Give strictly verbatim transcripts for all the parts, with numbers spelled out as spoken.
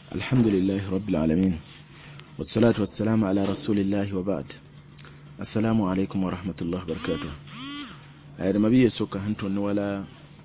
الحمد لله رب العالمين والصلاة والسلام على رسول الله وبعد. السلام عليكم ورحمة الله وبركاته. أيضا ما بيه سوكا هنتون ولا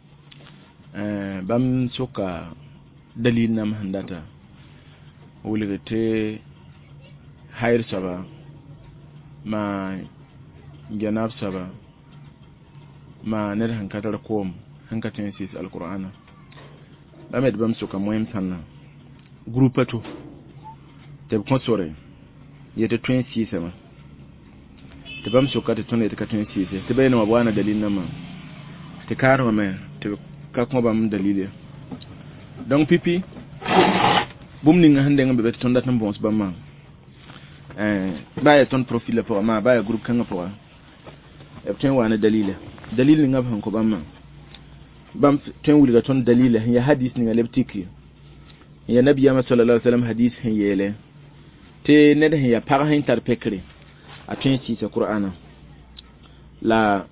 بام سوكا دليلنا مهنداتا ولغتي هاير سبا ما جناب سبا ما نر هنكتر كوم هنكتن سيس القرآن بامد بام سوكا مهم سنة groupe to te konsore yete twenty sama te bam soka te tonne te ka twenty te bayna wa bwana dalilin ma te karo ma te ka ko bam dalile donc pipi bum ni nga hande nga be ton dat bons ba ma eh ba ton profil pour ma ba groupe kan pour e ten wa na dalile dalil nga ban ko ba ma bam ten wuli ga ton dalile ya hadith ni nga leptiki ya nabi ya sallallahu alaihi wasallam hadith hin yele te ne da ya par hin tar pekre a tun si sa qur'ana la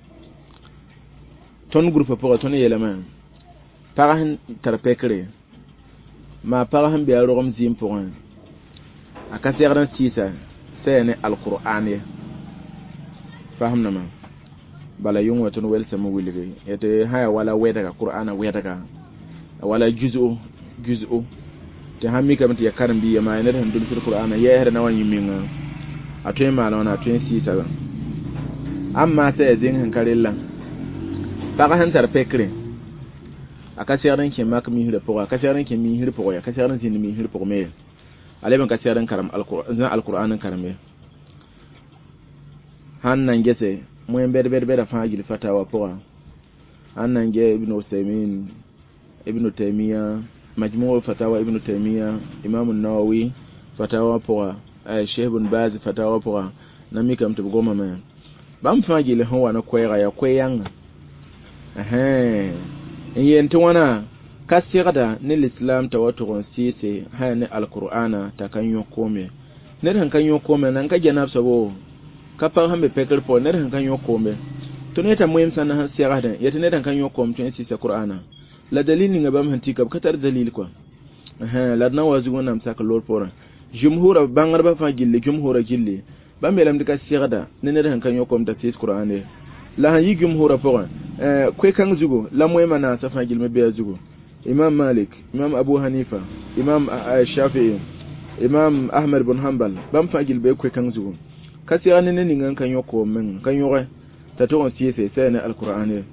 ton groupe pour ton yele man par hin tar pekre ma par hin bi arom zim pour un a kaseran si sa c'est ne alquran ya fahamna ma bala yung waton wel sama wili ete haya wala weda ka qur'ana weda ka wala juz'u juz'u te hammi kam te yakaram bi ma ene tan dul fil qur'ana ya hada nawan yiminga atoy mala wana atoy sisa amma sai zin hankarilla baka han tar pekre akasiyaran ke mak mi hire poga akasiyaran ke mi hire poga akasiyaran zin mi hire poga me aleben kasiyaran karam alquran zan alqur'anin karame hannan gese moyen bede bede bede fa gil fatawa poga hannan ge ibn usaymin ibn taymiya مجموع فتاوى ابن تيمية إمام النووي فتاوى بوا الشيخ بن باز فتاوى بوا نمي كم تبغوما ما بام فاجي له هو أنا كويرا يا كويان أها إيه أنت وانا كسيرة نالإسلام تواترون سيسي هاي القرآن تكانيو كومي نرهن كانيو كومي نانكا جناب سبو كابا هم بفكر بوا نرهن كانيو كومي تونيتا مهم سنة سيرة يتنرهن كانيو كوم تنسيس القرآن la dalili nga bam hanti kab katar dalil ko eh la na wazu wonam saka lor pora jumhura bangar ba fa gille jumhura gille bam belam dika sirada nene da kan yokom ta sis qur'ane la han yi jumhura pora eh kwe kan zugo la moy mana sa fa gilme be zugo imam malik imam abu hanifa imam shafi'i imam ahmad bin hanbal bam fa gilbe kwe kan zugo kasira nene ni ngan kan yokom men kan yore ta to on sise sai na alqur'ane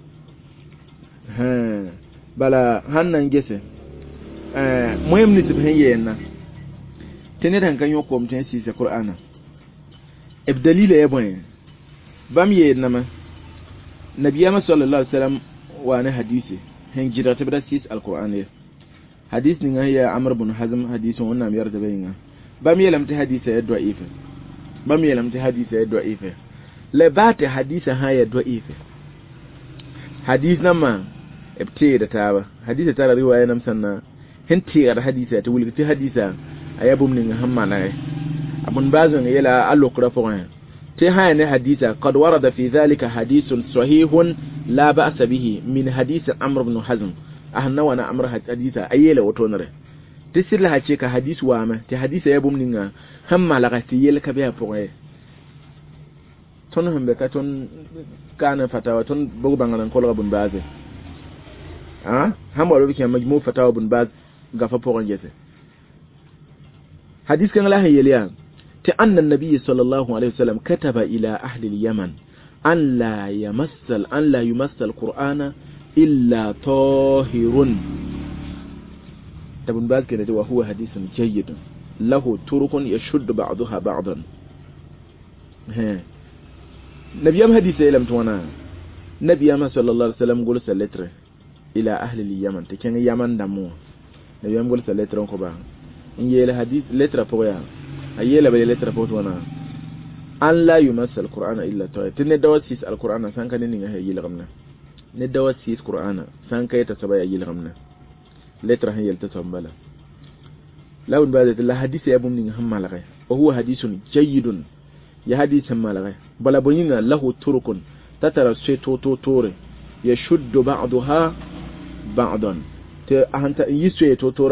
eh bala hannan gese eh muhim ni tibhin yenna tene dan kan yokom ten si se qur'ana ibdalila yabon bam yenna ma nabiyama sallallahu alaihi wasallam wa ne hadisi hen jira tabda sis alqur'ani hadis ni ya amr ibn hazm hadisun wannan miyar da bayina bam yelam ta hadisi ya da'ifa bam yelam ta hadisi ya da'ifa la ba ta hadisi ha ya da'ifa hadis nan ma ibte da taba hadisi ta riwaya nam sanna hinti ga hadisi ta wulti hadisa ayabum nin hamma na abun bazon yala allo kurafon te haya ne hadisa qad warada fi dhalika hadithun sahihun la ba'sa bihi min hadisi amr ibn hazm ahna wa na amr hadisa ayela wato nare tisilla hace ka hadisi wa ma te hadisa ayabum nin hamma la gati yel ka biya poe ton hambe ka ton kana fatawa ton bugu bangalan kolga bun baze ah hamba robi ke majmu fatawa bun baz gafa poron gese hadis kan lahi yeliya ta anna nabiy sallallahu alaihi wasallam kataba ila ahli al-yaman an la yamassal an la yumassal qur'ana illa tahirun tabun baz kenan wa huwa hadithun jayyid lahu turukun yashuddu ba'daha ba'dan he nabiyam hadisi ilam tuwana nabiyam sallallahu alaihi wasallam gol sallatre ila ahli al-yaman te ken yaman damu ne yam gol sa lettre ko ba ingela hadith lettre po ya ayela bale lettre po wana an la yumassal qur'ana illa ta tinne dawasis al-qur'ana san kan ni nga yil gamna ne dawasis qur'ana san kai ta sabaya yil gamna lettre han yelta sambala lawun ba da hadith ya bum ni hamma la kai wa huwa hadithun jayyidun ya hadith hamma la kai bala bonina lahu turukun tatara sai to to tore ya shuddu ba'daha ba'dan te ahanta yisu to tora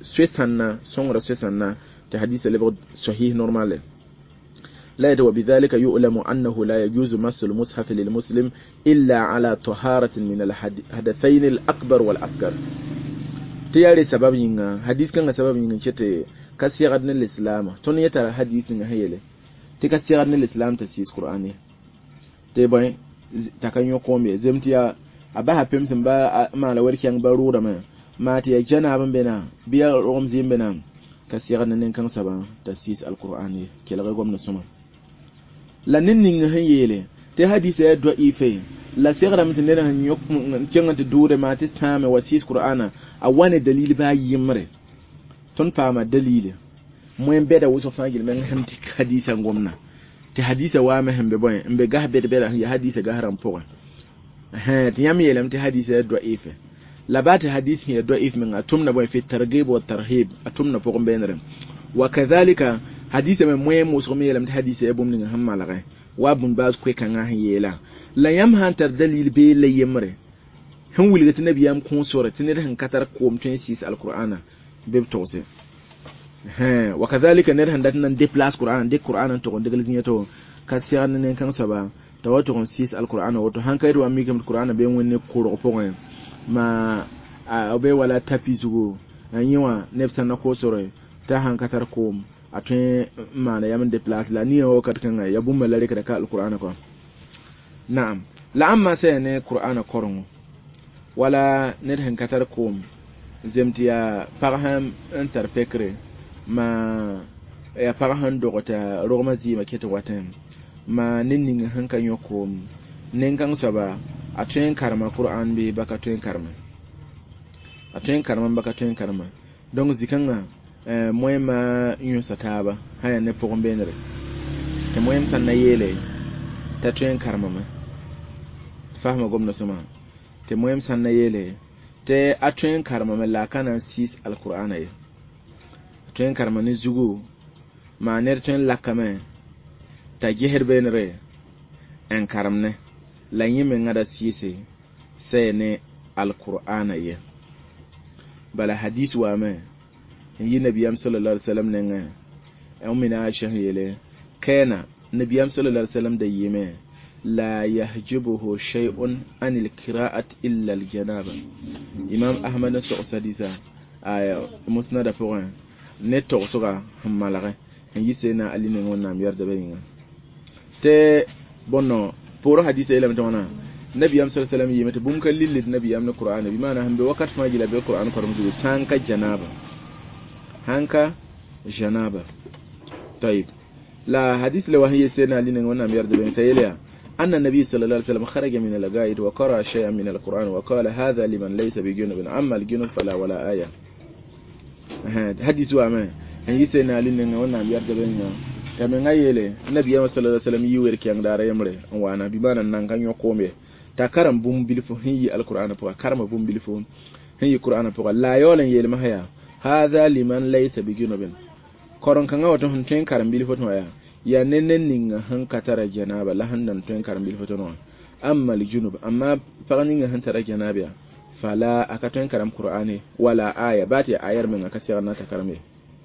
سويسنا سونغرا سويسنا تحديث لبغ صحيح نورمال لا يدو بذلك يؤلم أنه لا يجوز مس المصحف للمسلم إلا على طهارة من الحدثين الأكبر والأصغر تياري سبب ينغا حديث كان سبب ينغا شتى كسيغدن الإسلام توني يترى حديث ينغا هيلي تكسيغدن الإسلام تسيس قرآني تيباين تكنيو كومي زمتيا أباها بيمسن با ما لوركي ينغ بارورا ما ما تيا جانا بنا بيا رمزين بنا كسيغدن ننكن سبا تسيس القرآني كيلغي قومنا سما la ninning han yele te hadisi ya do ife la sigra mutene han yok kenga te dure ma te tame wasis qur'ana a wani dalili ba yimre ton fama dalili moyen beda wuso fangil men hamti hadisa ngomna te hadisa wa ma hambe boy mbe ga beda beda ya hadisa ga haram poa ha te yam yele mte hadisa ya do ife la ba te hadisi ya do ife men atumna boy fi targhib wa tarhib atumna poa benere wa kadhalika hadisa me moye muso me yelam hadisa e bum ninga hamma la wa bun baz kwe kan ha yela la yam hantar dalil be le yemre han wulga tin nabiyam kun sura tin han katar ko mutun sis alqur'ana be tose ha wa kadhalika ne han dan de place qur'ana de qur'ana to de galin yato kasiyan ne kan saba tawato kon sis alqur'ana wato han kai do ammi kam qur'ana be wonne ko ro po ma a be wala tafizugo anyiwa nefsan na ko sura ta han katar ko atun mana yamin de place la ni o kat kan ya bum malare ka alquran ko na'am la amma sai ne qur'ana korun wala ne han katar ko zemtiya parham interpekre ma ya parham dogota romazi ma kete watan ma ninnin han kan yoko nen kan saba atun karma qur'an bi baka tun karma atun karma baka tun karma donc zikanga eh moyema yun sataba haya ne pokon benere te moyem sanna yele ta tuen karmama fahma gomna sama te moyem sanna yele te atuen karmama la kana sis alqur'ana ye tuen karmani zugu ma ner tuen lakame ta geher benere en karmne la yime ngada sise sene alqur'ana ye bala hadith wa ma yi nabiyam sallallahu alaihi wasallam ne ga umina aisha yele kana nabiyam sallallahu alaihi wasallam da yime la yahjibuhu shay'un anil qira'at illa al janaba imam ahmad na sa'sadisa aya musnad afwan ne to soga hamalaga yi sena ali ne wonna miyar da bayinga te bonno pour hadith ila mtona nabiyam sallallahu alaihi wasallam yime te bum kallil nabiyam na qur'an bi mana hambe wakat ma gila be qur'an ko rumzu sanka janaba hanka janaba طيب لا حديث لو هي سيدنا علي وانا ميرد بن تيليا ان النبي صلى الله عليه وسلم خرج من الغائط وقرأ شيئا من القرآن وقال هذا لمن ليس بجنب اما الجنب فلا ولا آية حديث وما هي سيدنا علي وانا ميرد بن كما غايله النبي صلى الله عليه وسلم يور كان دار يمره وانا بيبانا نان كان يقومه تا كرم بوم بلفو هي القرآن بو كرم بوم بلفو هي القرآن بو لا يولن يلما هيا هذا لمن ليس بجنب koron kan wato hun tun karam bil foto ya ya nennen nin han katara janaba la handan tun karam bil foto no amma li junub amma faranin han tara janaba fala aka tun karam qur'ani wala aya bati ayar min aka sayar na ta karame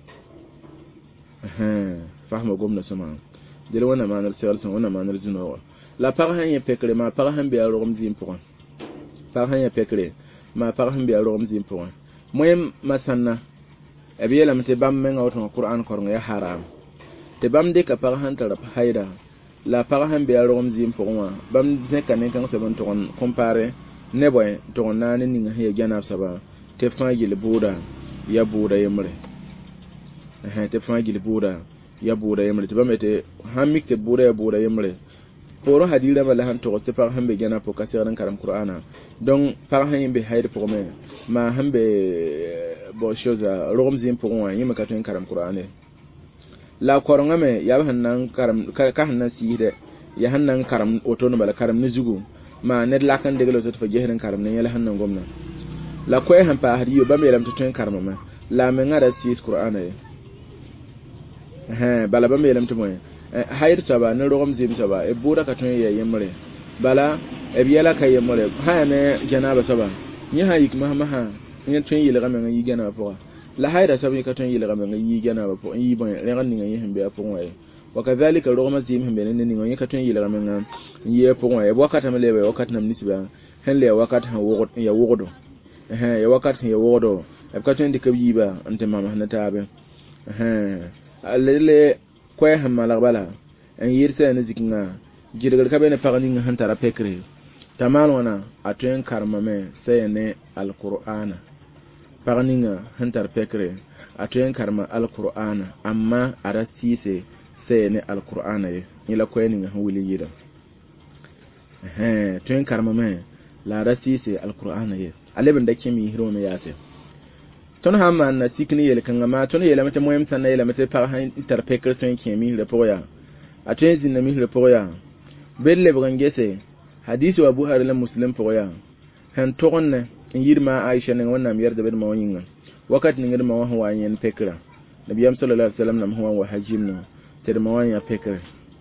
eh fahma gomna sama dile wana manar sayar san wana manar juno la parahan ya pekre ma parahan bi arom zim pour parahan ya pekre ma parahan bi arom zim pour moyem masanna abiyela mte bam men awto qur'an kornga ya haram te bam de ka parahan tara haida la parahan be arom zim pourwa bam de kanen kan se bon ton compare ne boy ton nani ni nga janab saba te fangile buda ya buda yemre eh te fangile buda ya buda yemre te bamete hamik te buda ya buda yemre poro hadira bala han to te parahan be janab ko kaseran karam qur'ana donc parahan be haida pour me ma hambe bo shoza romzin pour moi yima ka tun karam qur'ane la koronga me ya hannan karam ka hannan sihide ya hannan karam otono bala karam ni zugu ma ne la kan de gelo to fa jeherin karam ne yala hannan gomna la koy han pa hadiyo ba me lam to tun karam ma la me ngara sis qur'ane eh bala ba me lam to moy hayr saba ne romzin saba e bura ka tun ya yemre bala e biyala ka yemre ha ne janaba saba ni hayik ma ma ha ni tun yile gamen yi gana fo la hayda sabi ka ton yilga men yi gana ba po yi ban ran ni ngi hembe po waye wakadhalika rogma zim hembe ne ni ngi ka ton yilga men yi po waye wakata mele be wakata nam nisba hen le wakata han wogo ya wogo eh ya wakata ya wogo e ka ton dikab yiba ante mama na tabe eh alele koy han malagbala en yirse ne zikinga jirgar ka be ne pagani ngi han tara pekre tamal wana atuen karmame sayene alqur'ana pagninga hantar pekre atuen karma alqur'ana amma arasise sayene alqur'ana ye ila koyeninga wili yida eh tuen karmame la rasise alqur'ana ye aleben da kimi hiro me yase ton hamma na sikni yel kanga ma ton yele mate moyem tan yele mate par han tar pekre tuen kimi le poya atuen zin na mi le poya belle brangese hadisi wa buhari la muslim poya han togonne yirma aisha ne wannan miyar da ma wani wakati ne ngir ma wa wanyen pekra nabiyam sallallahu alaihi wasallam nam huwa wa hajim no ter ma wanya pekra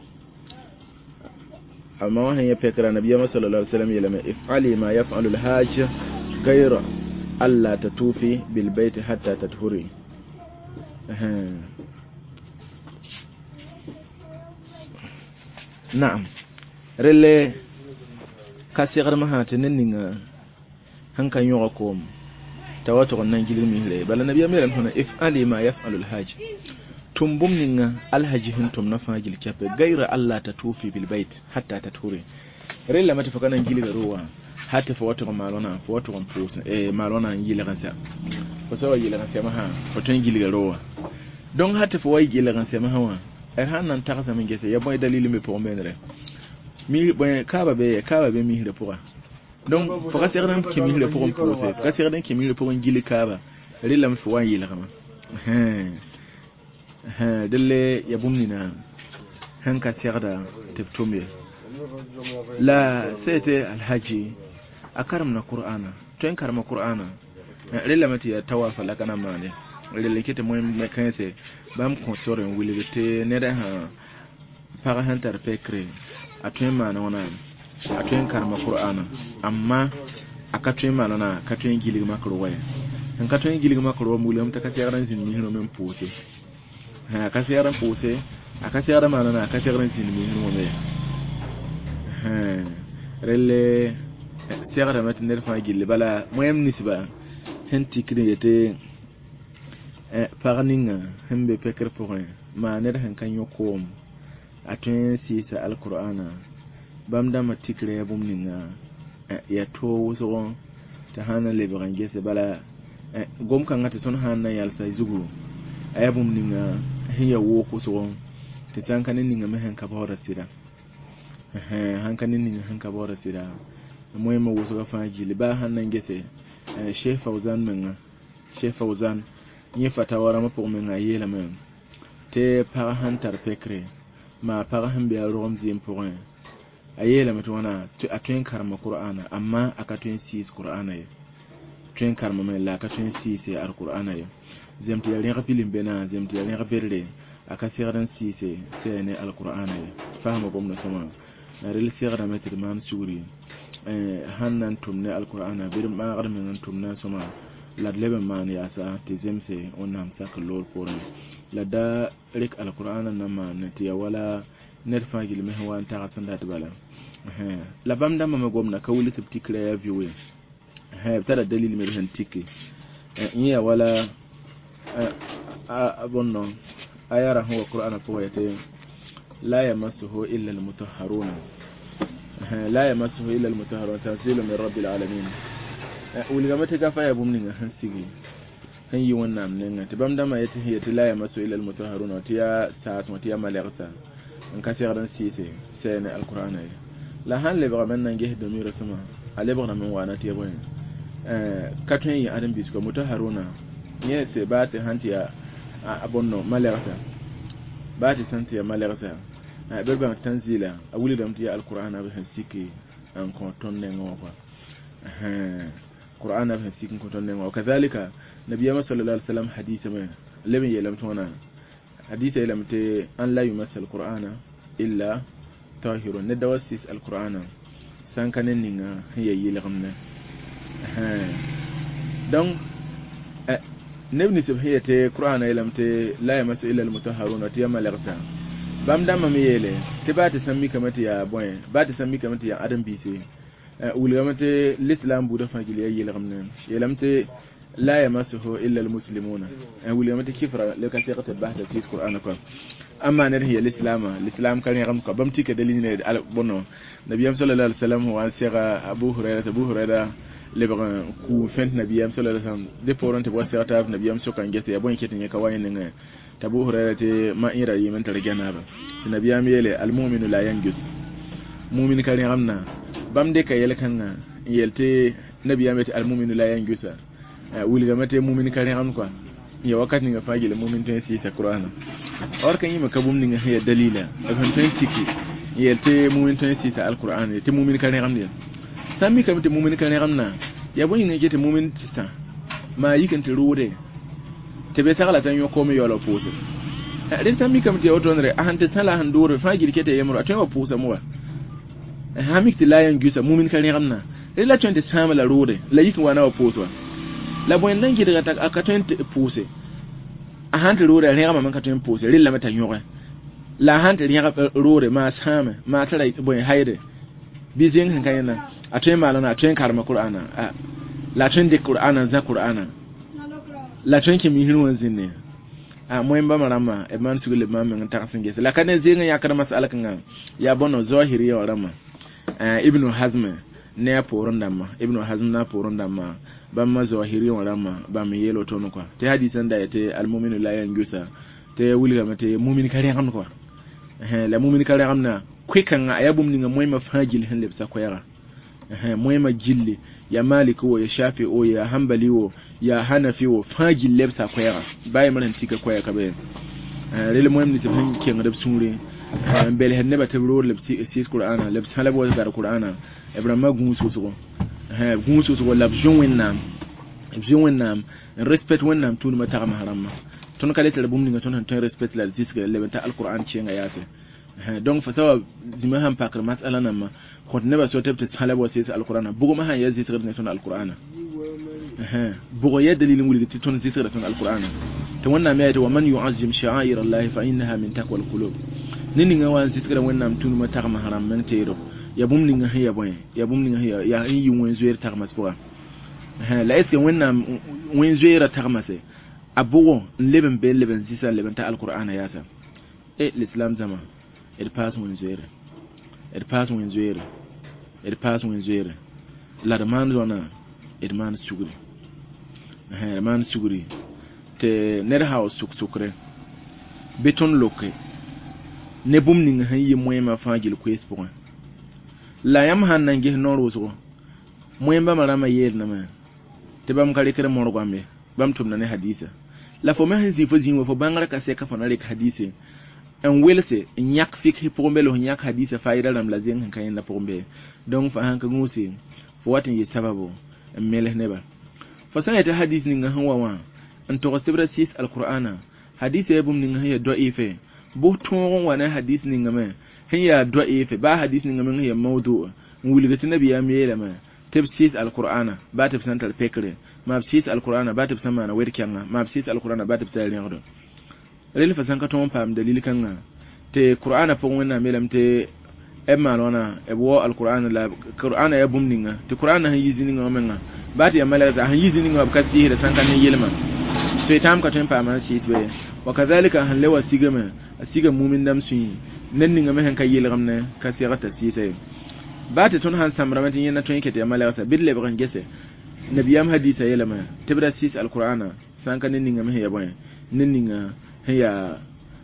amma wa hanya pekra nabiyam sallallahu alaihi wasallam yalama if'ali ma yaf'alu al-hajj ghayra alla tatufi bil bayt hatta tathuri na'am rele kasigar mahatinin ninga hankan yoga kom tawato nan gilin mi hire bala nabiya melam hona if ali ma yaf'alu alhaj tumbum ninga alhaji hintum na fagil kafe gaira allah ta tufi bil bait hatta taturi rilla mata fakana gilin ruwa hatta fa wato malona fa wato kon pusa e malona gilin gansa ko so gilin gansa ma ha wato gilin ruwa don hatta fa wai gilin gansa ma hawa ai hanan ta kasa min gese ya boy dalili me po menre mi boy kaba be kaba be mi hire pour donc faka serdan ki mi hire pour on pose faka serdan ki mi hire pour on gili kaba rilla mi fo yi la kama hein hein delle ya bumnina han ka serda teftombe la c'était alhaji akaramna qur'ana to en karama qur'ana rilla mati ya tawafa la kana mane rilla kete moy me kanse bam consore wilite ne da ha para hantar pekre atuen ma na wana atuen karma qur'ana amma akatuen ma na katuen gilig makro waya kan katuen gilig makro mulam ta kasiyaran sin mi no men pose ha kasiyaran pose akasiyaran ma na kasiyaran sin mi no me ha rele siyara mat ner fa gille bala moyam nisba henti kriyete eh parninga hembe pekre pour ma ner han kan yokom atun sisa alqur'ana bamda matikre ya bumninga ya to wuso ta hana le brange se bala gom kan ngata ton hana yalsa zugu ay bumninga hiya wo ko so te tankanin ninga mehen ka bawra sira eh hankanin ninga hanka bawra sira moy mo wuso ga faji li ba hanan gese Sheikh Fauzan menga Sheikh Fauzan ni fatawara mapo menga yela men te para hantar pekre ma para hambe a rom zim pour un ayela metona tu atuen karma qur'ana amma akatuen six qur'ana ye tuen karma me la akatuen six e al qur'ana ye zemti yali rapilin bena zemti yali rapirle akasiran six e sene al qur'ana ye fahmo bomno sama rel sira metir man suri eh hannan tumne al qur'ana bir ma garmen tumna sama la lebe man ya sa tizemse onam saklol pour la da rek alqur'ana nama natiya wala nerfa gil mehwan ta sanda bala eh la bamda mama gomna kawli tibti krea viwe eh tada dalil me hen tiki eh iya wala abonno ayara huwa qur'ana poete la yamassuhu illa almutahharun eh la yamassuhu illa almutahharun tanzilu min rabbil alamin wuli ga mata gafa ya bumninga hansigi han yi wannan nan ta bam dama yace ya tilaya masu ilal mutahharuna tiya sa'at tiya malarsa an kasiran sise sai ne alqur'ana la han le ba men nan ge do mi rasuma ale ba men wana tiya boy eh katun yi adam bisko mutahharuna yes ba ta hantiya abonno malarsa ba ta santiya malarsa a berba tanzila a wuli dam tiya alqur'ana ba hansiki an ko tonne ngwa eh qur'ana ba hansiki ko tonne ngwa kazalika nabiya sallallahu alaihi wasallam hadisi mai lamin ya lamtona hadisi ya lamte an la yumassal qur'ana illa tahirun ne dawasis alqur'ana san kanin ninga yayi lamna donc nebni sibhiyate qur'ana ilamte la yamasu illa almutahharuna tiyama lagta bam dama mi yele te ba ta sammi kamata ya boy ba ta sammi kamata ya adam bisi wulgamate l'islam bu da fagili yayi lamne yelamte la yamassuhu illa almuslimuna wulgamate kifra le ka tiqata bahta fi qur'ana ko amma ne hiya l'islam l'islam kan yam ko bam tike dalil ne al bonno nabiyam sallallahu alaihi wasallam wa sira abu hurairah abu hurairah le ba ku fent nabiyam sallallahu alaihi wasallam de poronte bo sira ta nabiyam sokan gese ya bon ketin ya kawai ne tabu hurairah te ma ira yi men tarjana ba nabiyam yele almu'minu la yanjus mu'min kan yamna bam de ka yel kan yelte nabiyam te almu'minu la yanjusa wulga mate mu'min kan yam quoi ya wakati nga fagile mu'min ten si sa qur'ana or kan yima kabum ni nga ya dalila ban ten siki yelte mu'min ten si sa alqur'ana te mu'min kan yam ne sami kam te mu'min kan yam na ya boni nga jete mu'min tista ma yikan te rode te be sagala tan yo komi yo lo pose rin sami kam te otonre a hante sala handore fagile kete yemro atwa pose mo hamik ti layan gusa mumin kan ramna ila twenty sama la rode la yikin wana wa poswa la boy nan ki daga ta ka twenty pose a hante rode ne rama man ka twenty pose rilla mata nyore la hante riya rode ma sama ma tara boy haide bizin kan kan na a twenty malana a twenty karma qur'ana la twenty qur'ana za qur'ana la twenty mi hinwan zinne a moyen ba marama e man sugule mamen ta kasinge la kan zinga ya kana masala kan ya bono zahiri ya rama ibnu hazm ne poron damma ibnu hazm na poron damma ban ma zawahiri wa ramma ba mi yelo tono kwa te hadisan da yate almu'minu la yanjusa te wulga mate mu'min kare ham kwa eh la mu'min kare ham na kwikan ayabum ni ngamoy ma fajil hen lebsa koyara eh moy ma jilli ya maliki wo ya shafi o ya hanbali wo ya hanafi wo fajil lebsa koyara bay man tika koya kabe eh rele moy ni te hen ken rab sunre bel hen neba tabro lebsi sis qur'ana lebs halab wa dar qur'ana ibrahima gunsu sugo eh gunsu sugo lab jonwennam jonwennam respect wennam tun ma taga maharamma ton kale tere bum ni ton han ton respect la sis ga lebenta alquran ci nga yase eh donc fa sawa zima ham pakar masala nam ko neba so tabta halab wa sis alquran bugo ma han yazis ga ton alquran eh bugo ya dalilin wuli ti ton sis ga ton alquran to wannan mai wa man yu'azzim sha'air allah fa innaha min taqwa alqulub nini nga wan sis ga wennam tun ma taga maharam men tero ya bum ni nga ya boy ya bum ni nga ya ya yi won zuer tarmas pour ha la est-ce que wennam won zuer tarmase abugo leben be leben sisa leben ta alqur'ana ya sa e l'islam zama it pass won zuer it pass won zuer it pass won zuer la demande zona it man suguri ha man suguri te ner house suk sukre beton loke ne bum ni nga yi moy ma fangil ko espoir la yam han nan ge no rozo moy ba marama yel na ma te bam kare kare mor gwambe bam tum na ne hadisa la fo ma hanzi fo zinwo fo bangara ka se ka fa na le hadise en welse nyak fik pombe lo nyak hadisa faida ram la zen kan na pombe donc fa han ka ngusi fo watin yi sababu mele ne ba fa sa ta hadis ni nga hanwa wa an to sibra sis alqur'ana hadise yabum ni nga ya do ife bo ton wana hadis ni nga me hiya do'ife ba hadis ni ngamin hiya mawdu wulgati nabiya miyela ma tafsir alqur'ana ba tafsir tal fikre ma tafsir alqur'ana ba tafsir mana werkanga ma tafsir alqur'ana ba tafsir riado rele fa sanka ton pam dalil kanga te qur'ana fa wonna melam te emma lona e bo alqur'ana la qur'ana ya bumninga te qur'ana han yizini ngamenga ba ta yamala ta han yizini ngab kasi da sanka ne yelma sai tam ka ton pam ma sit be wa kadhalika han lewa sigama asiga mu'min dam sun nan ninga mehen kay yelgam ne ka sirata sisay bata ton han samramatin yana ton yake ta malaka bille bakan gese nabiyam hadisa yelama tibra sis alqur'ana sanka nan ninga mehen yabo nan ninga ya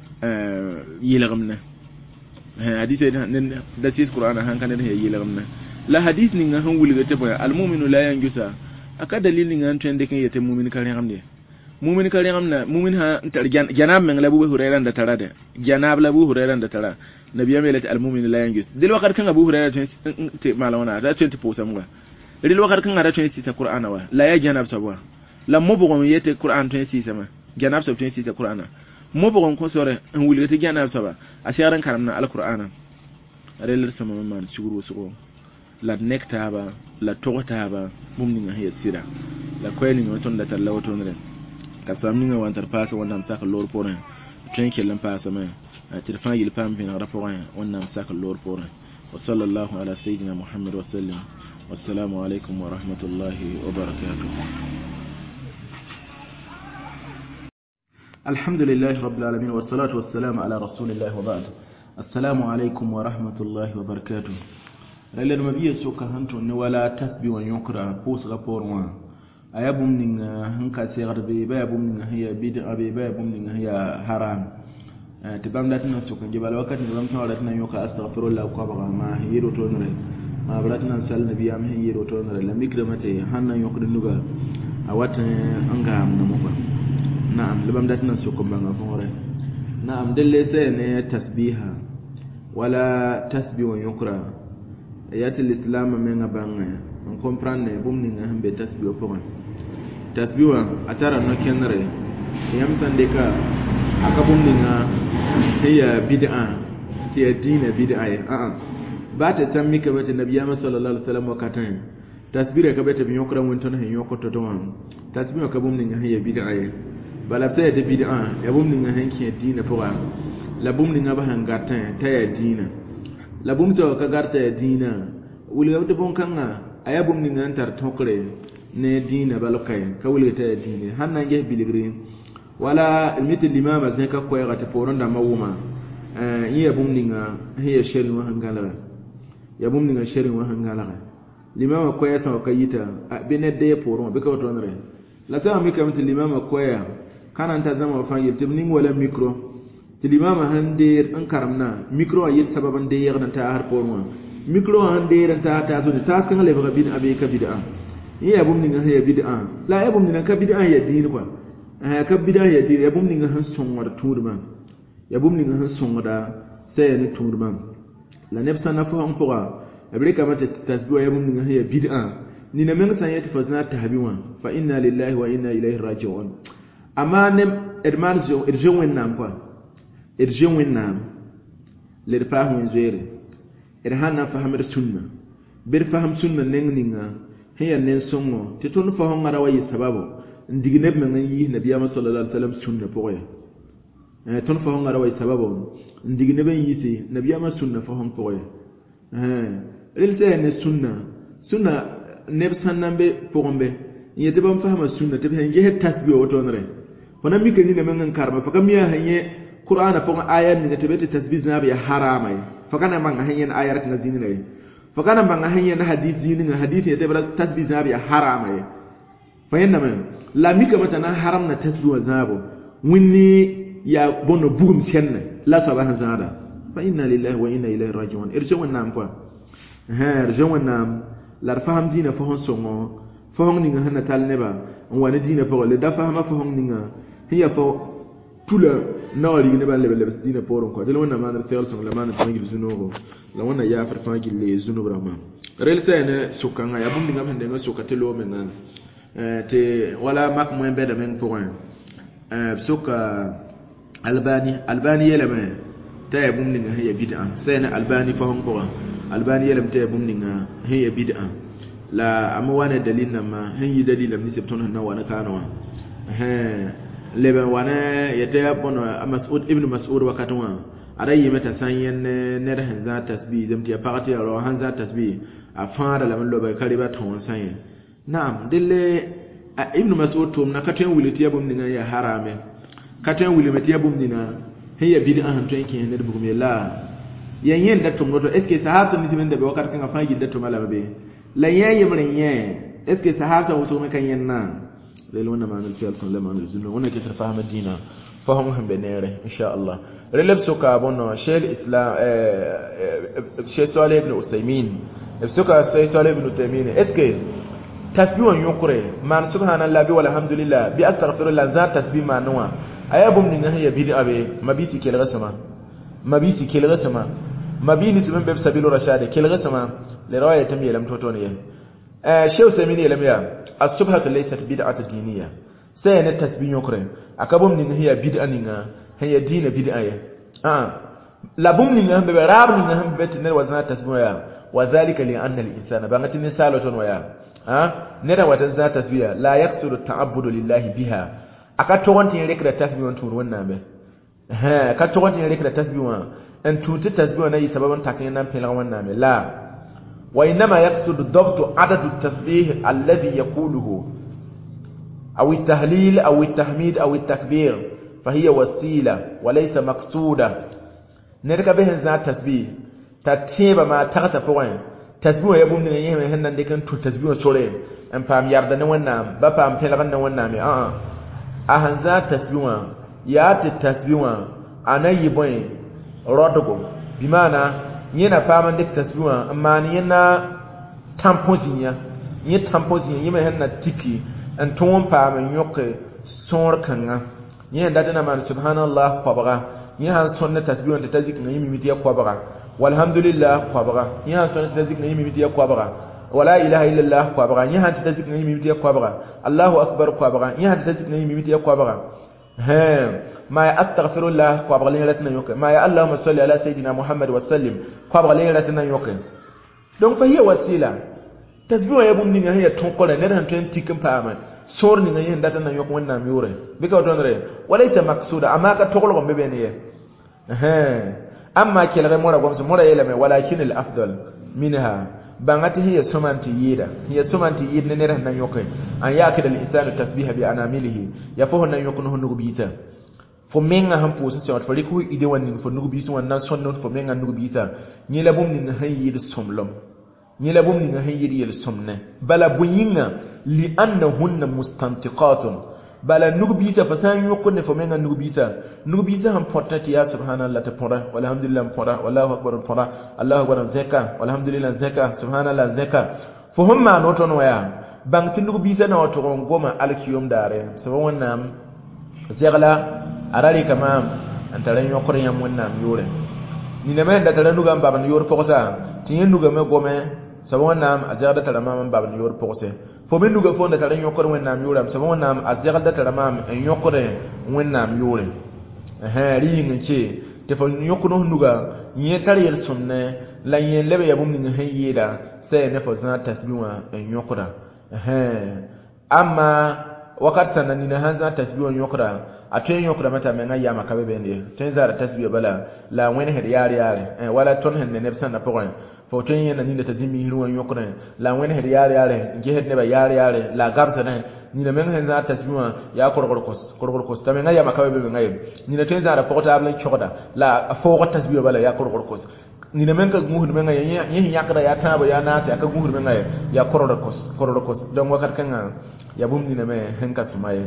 euh yelgam ne hadisa nan da sis qur'ana han kan ne yelgam ne la hadis ninga han wulga tebe almu'minu la yanjusa aka dalilin ngan ton de kan yete mu'min kan ramne mumin kare amna mumin ha janab men labu hurairan da tarada janab labu hurairan da tara nabiya mai lati almumin la yanjus dil wakar kan abu hurairan te malawana da twenty posam ga dil wakar kan ara twenty ta qur'ana wa la ya janab sabwa la mobogon yete qur'an twenty sama janab sab twenty ta qur'ana mobogon ko sore an wulgati janab saba asiyaran karamna alqur'ana relir sama man shuguru suko la nekta ba la togota ba mumni nga hiya sira la koyni ngoton da tallawato ne ka samni nga wan tar paasa wonnam sak lor porin tren kelam paasa men tirfan yil pam bin raporin wonnam sak lor porin wa sallallahu ala sayidina muhammad wa sallam wassalamu alaikum wa rahmatullahi wa barakatuh. Alhamdulillahi rabbil alamin wa salatu wassalamu ala rasulillahi wa ba'd. Assalamu alaikum wa rahmatullahi wa barakatuh. Railan mabiya soka hanto ne wala tasbi wa yukra pos rapport wa ayabum ning hanka se garbe ba yabum ning hiya bid'a be ba yabum ning hiya haram te bamdat na soka jibal wakati zam tawrat na yoka astaghfirullah ko ba ma yiro to nore ma baratna sal nabi am yiro to nore la mikramate hanna yokde nuga a wata anga am na muba na'am le bamdat na soka banga fore na'am dalle sai ne tasbiha wala tasbi wa yukra ayat l'islam men ngabanga on comprendre bum ni ngambe tasbiwa pokon tasbiwa atara no kenre yam tandeka akabum ni nga hiya bid'a tiya dina bid'a a a ba ta tammi ka bata nabiyama sallallahu alaihi wasallam wakatan tasbira ka bata bin yokran won tan hen yokoto to wan tasbiwa ka bum ni nga hiya bid'a bala ta da bid'a ya bum ni nga hen ki dina poka la bum ni nga ba hangatan ta ya dina la bum to ka garta ya dina wuli ga bon kanga aya bum ni ngantar tokre ne dina balokay ka wuli ta ya dina hanna ge biligri wala mitil limama zai ka koya ta foron da mawuma eh iya bum ni nga hiya shirin wa hangala ya bum ni nga shirin wa hangala limama koya ta kayita bene de foron be ka to nre la ta mi ka mitil limama koya kana ta zama fangil timning wala micro tilimama handir an karamna micro ayit sababan de yerna ta har porwa micro handir ta ta so ta kan le ba bid'a be ka bid'a iya bum ni nga ya bid'a la ya bum ni ka bid'a ya din kwa eh ka bid'a ya din ya bum ni nga han sonwar turma ya bum ni nga han sonwada sai ni turma la nefsa na fa on pora abre ka mata tasbiwa ya bum ni nga ya bid'a ni na men san yati fazna tahbiwa fa inna lillahi wa inna ilaihi raji'un amma ne edman jo edjon wenna kwa irjin winnam lir fahmin zere ir hanna fahamir sunna bir faham sunna nengninga heya nen songo te ton fahon ngara wayi sababu ndigne men yi nabiya sallallahu alaihi wasallam sunna poya eh ton fahon ngara wayi sababu ndigne ben yisi nabiya ma sunna fahon poya eh rilse ne sunna sunna neb sanambe pogombe yete bam fahama sunna te ben ge tasbih wotonre fona mi keni ne men karba fa kam ya hanye Qur'ana pon ayat ni tabete tasbih na bi haramai fakana man hanyen ayat na zini ne fakana man hanyen hadith zini ne hadith ya tabata tasbih na bi haramai fa yanda man la mika mata na haram na tasbih wa zabo winni ya bono bugum senna la sabaha zada fa inna lillahi wa inna ilaihi raji'un irjo wannan kwa ha irjo wannan la faham dina fa hon songo fa hon ni ngana tal neba wani dina fa le da fahama fa hon ni nga hiya fa tula nawari ne ban lebel dina poron ko dele wonna man fel song la man tangi zunogo la wonna ya far fangi le zunogo rama rel sene sukanga ya bumbi ngam hende ngo sukatelo men eh te wala mak mo embeda men poron eh suka albani albani yele men ta ya bumbi nga ya bid'a sene albani fa hon ko albani yele ta ya bumbi nga ya bid'a la amma wana dalilin ma hen yi dalilan ni septon na wana kanawa eh lebe wana yata bono Mas'ud ibn Mas'ud wakatwa arayi meta sanyen ne da hanza tasbih zamti ya faqati ro hanza tasbih a fara la man lobe kariba ton sanyen na'am dille ibn Mas'ud tum na katwen wuliti yabum ninga ya harame katwen wulimati yabum nina hiya bid'a han to yake ne bugum yalla yanyen da tum roto eske sahaba ni timen da be wakat kan fa gidda to malama be la yayi mren ye eske sahaba wato me kan yenna lele wannan ma'anar fi'al kun la ma'anar zunnu wannan ke fahama dina fahamu han benere insha Allah relab soka bonno shayl islam eh shay Salih ibn Usaymin soka shay Salih ibn Usaymin eske tasbihun yukre man subhanallahi walhamdulillah bi astaghfirullah za tasbih manwa ayabum ni hiya bid'a be mabiti kel rasama mabiti kel rasama mabini tumen be sabilu rashad kel rasama le rawaya tamye lam totone ye eh shay Usaymin lam ya الصبحة ليست بدعة دينية سينا تسبيح يكرم أكبر من هي بدعة نينا هي دين بدعة آه لابم نينا هم براب نينا هم بيت نر وزنا تسبيح وذلك لأن الإنسان بعد نسالة ويا آه نرى وزنا تسبيح لا يقصد التعبد لله بها aka togon tin rekra tasbih on tur wannan be ha ka togon tin rekra tasbih wa an tuti tasbih na yi sababan takin nan pela wannan be la wa inma yaqsudu dabtu adad at-tasbih alladhi yaquluhu aw at-tahlil aw at-tahmid aw at-takbir fa hiya wasila wa laysa maqsuda nerka be hanza tasbih tatiba ma tagta poin tasbih ya bumni ne yeme hannan de kan tu tasbih sore en pam yarda ne wannan ba pam pela kan wannan me a a hanza tasbih ya ta tasbih anayi boy rodogo bimana yana faman da tasbih amma ni yana tampozinya ni tampozinya yeme hanna tiki en ton pam yoke sor kanga ni da dana man subhanallah qabaga ni han sonna tasbih da tazik ne yimi mitiya qabaga walhamdulillah qabaga ni han sonna tazik ne yimi mitiya qabaga wala ilaha illallah qabaga ni han tazik ne yimi mitiya qabaga allahu akbar qabaga ni han tazik ne yimi mitiya qabaga ha ma astaghfirullah qabaga ni ratna yoke ma ya allahumma salli ala sayidina muhammad wa sallim qabaga ni ratna yoke donc fa hiya wasila tasbih ya bum ni nga ya ton kola ne ran ton tikin paama sor ni nga yin data na yok wannan mi wure bi ka don re walaysa maqsuda amma ka tokolo gombe be ne eh amma kelare mora gomso mora yele me walakin al afdal minha bangati hiya sumanti yida hiya sumanti yida ne ran nan yokai an yakid al insanu tasbiha bi anamilihi ya fo nan yokno hono bita fo menga han posin se wat fo riku ide wannan fo nugo bisu wannan sonnon fo menga nugo bita ni la bum ni hayyid somlom ni la bum ni hayyid yel somne bala bunyinga li annahunna mustantiqatun bala nugbita fasan yokone fo menga nugbita nugbita ham portati ya subhanallah ta pora walhamdulillah pora wallahu akbar pora allahu akbar zaka walhamdulillah zaka subhanallah zaka fo humma no ton waya bangti nugbita na wato ngoma alkiyum dare so wannan zegla arari kama antaren yokore yam wannan yore ni ne men da tare nuga baban yor fokosa tin nuga me gome so wannan ajada tare mam baban yor fokose fo min nuga fonda tare yokore wannan yoram so wannan azjalda tare mam en yokore wannan yore eh ri ngi te fo yokono nuga yin tare yel sunne la yin lebe yabum ni hayida sai ne fo zan tasbiwa en yokora eh amma wakat sanani na hanza tasbiwa yokora atwen yokora mata men ayya makabe bende ten zara tasbiwa bala la wen her yare yare eh wala ton hen ne nebsan na pokon fo ten yen ni da tazimi hiruwan yokora la wen her yare yare nge het ne ba yare yare la gabsa ne ni na men hanza tasbiwa ya korgor kos korgor kos ta men ayya makabe be ngaye ni na ten zara pokota ablan chokoda la fo tasbiwa bala ya korgor kos ni na men ka guhur men ngaye yin yakra ya taba ya nasa aka guhur men ngaye ya korgor kos korgor kos don wakat kan ya bum ni na me henka sumaye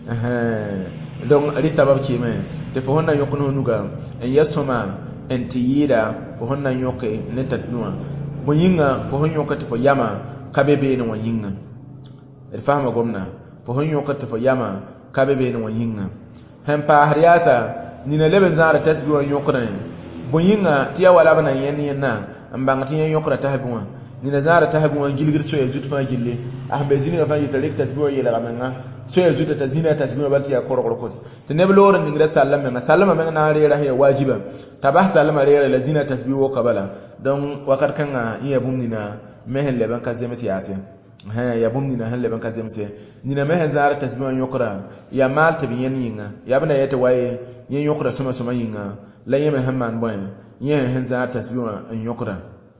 eh donc ali sabab ci me te fo honna yokono nuga en yasoma en tiyida fo honna yoke ne tasbiwa bo yinga fo hon yokati fo yama kabebe ne won yinga er fama gomna fo hon yokati fo yama kabebe ne won yinga hem pa hariyasa ni na leben zara tasbiwa yokona bo yinga tiya wala bana yen yenna ambangati yen yokora tahbiwa ni na zara tahbiwa gilgir so e jutfa gille ahbe zini ga fangi talik tasbiwa yela gamenga so ya zuta tazina tasbiwa balti ya korokor kos tene bloren ni ngira sallama na sallama men na rera ya wajiba tabah sallama rera lazina tasbiwa kabala don wakar kan iya bumni na mehen leban kazemti yate ha ya bumni na han leban kazemti ni na mehen zara tasbiwa yokra ya mal tabiyan yinga ya bana yata waye yin yokra suma suma yinga la yeme hamman boy yin han zara tasbiwa an yokra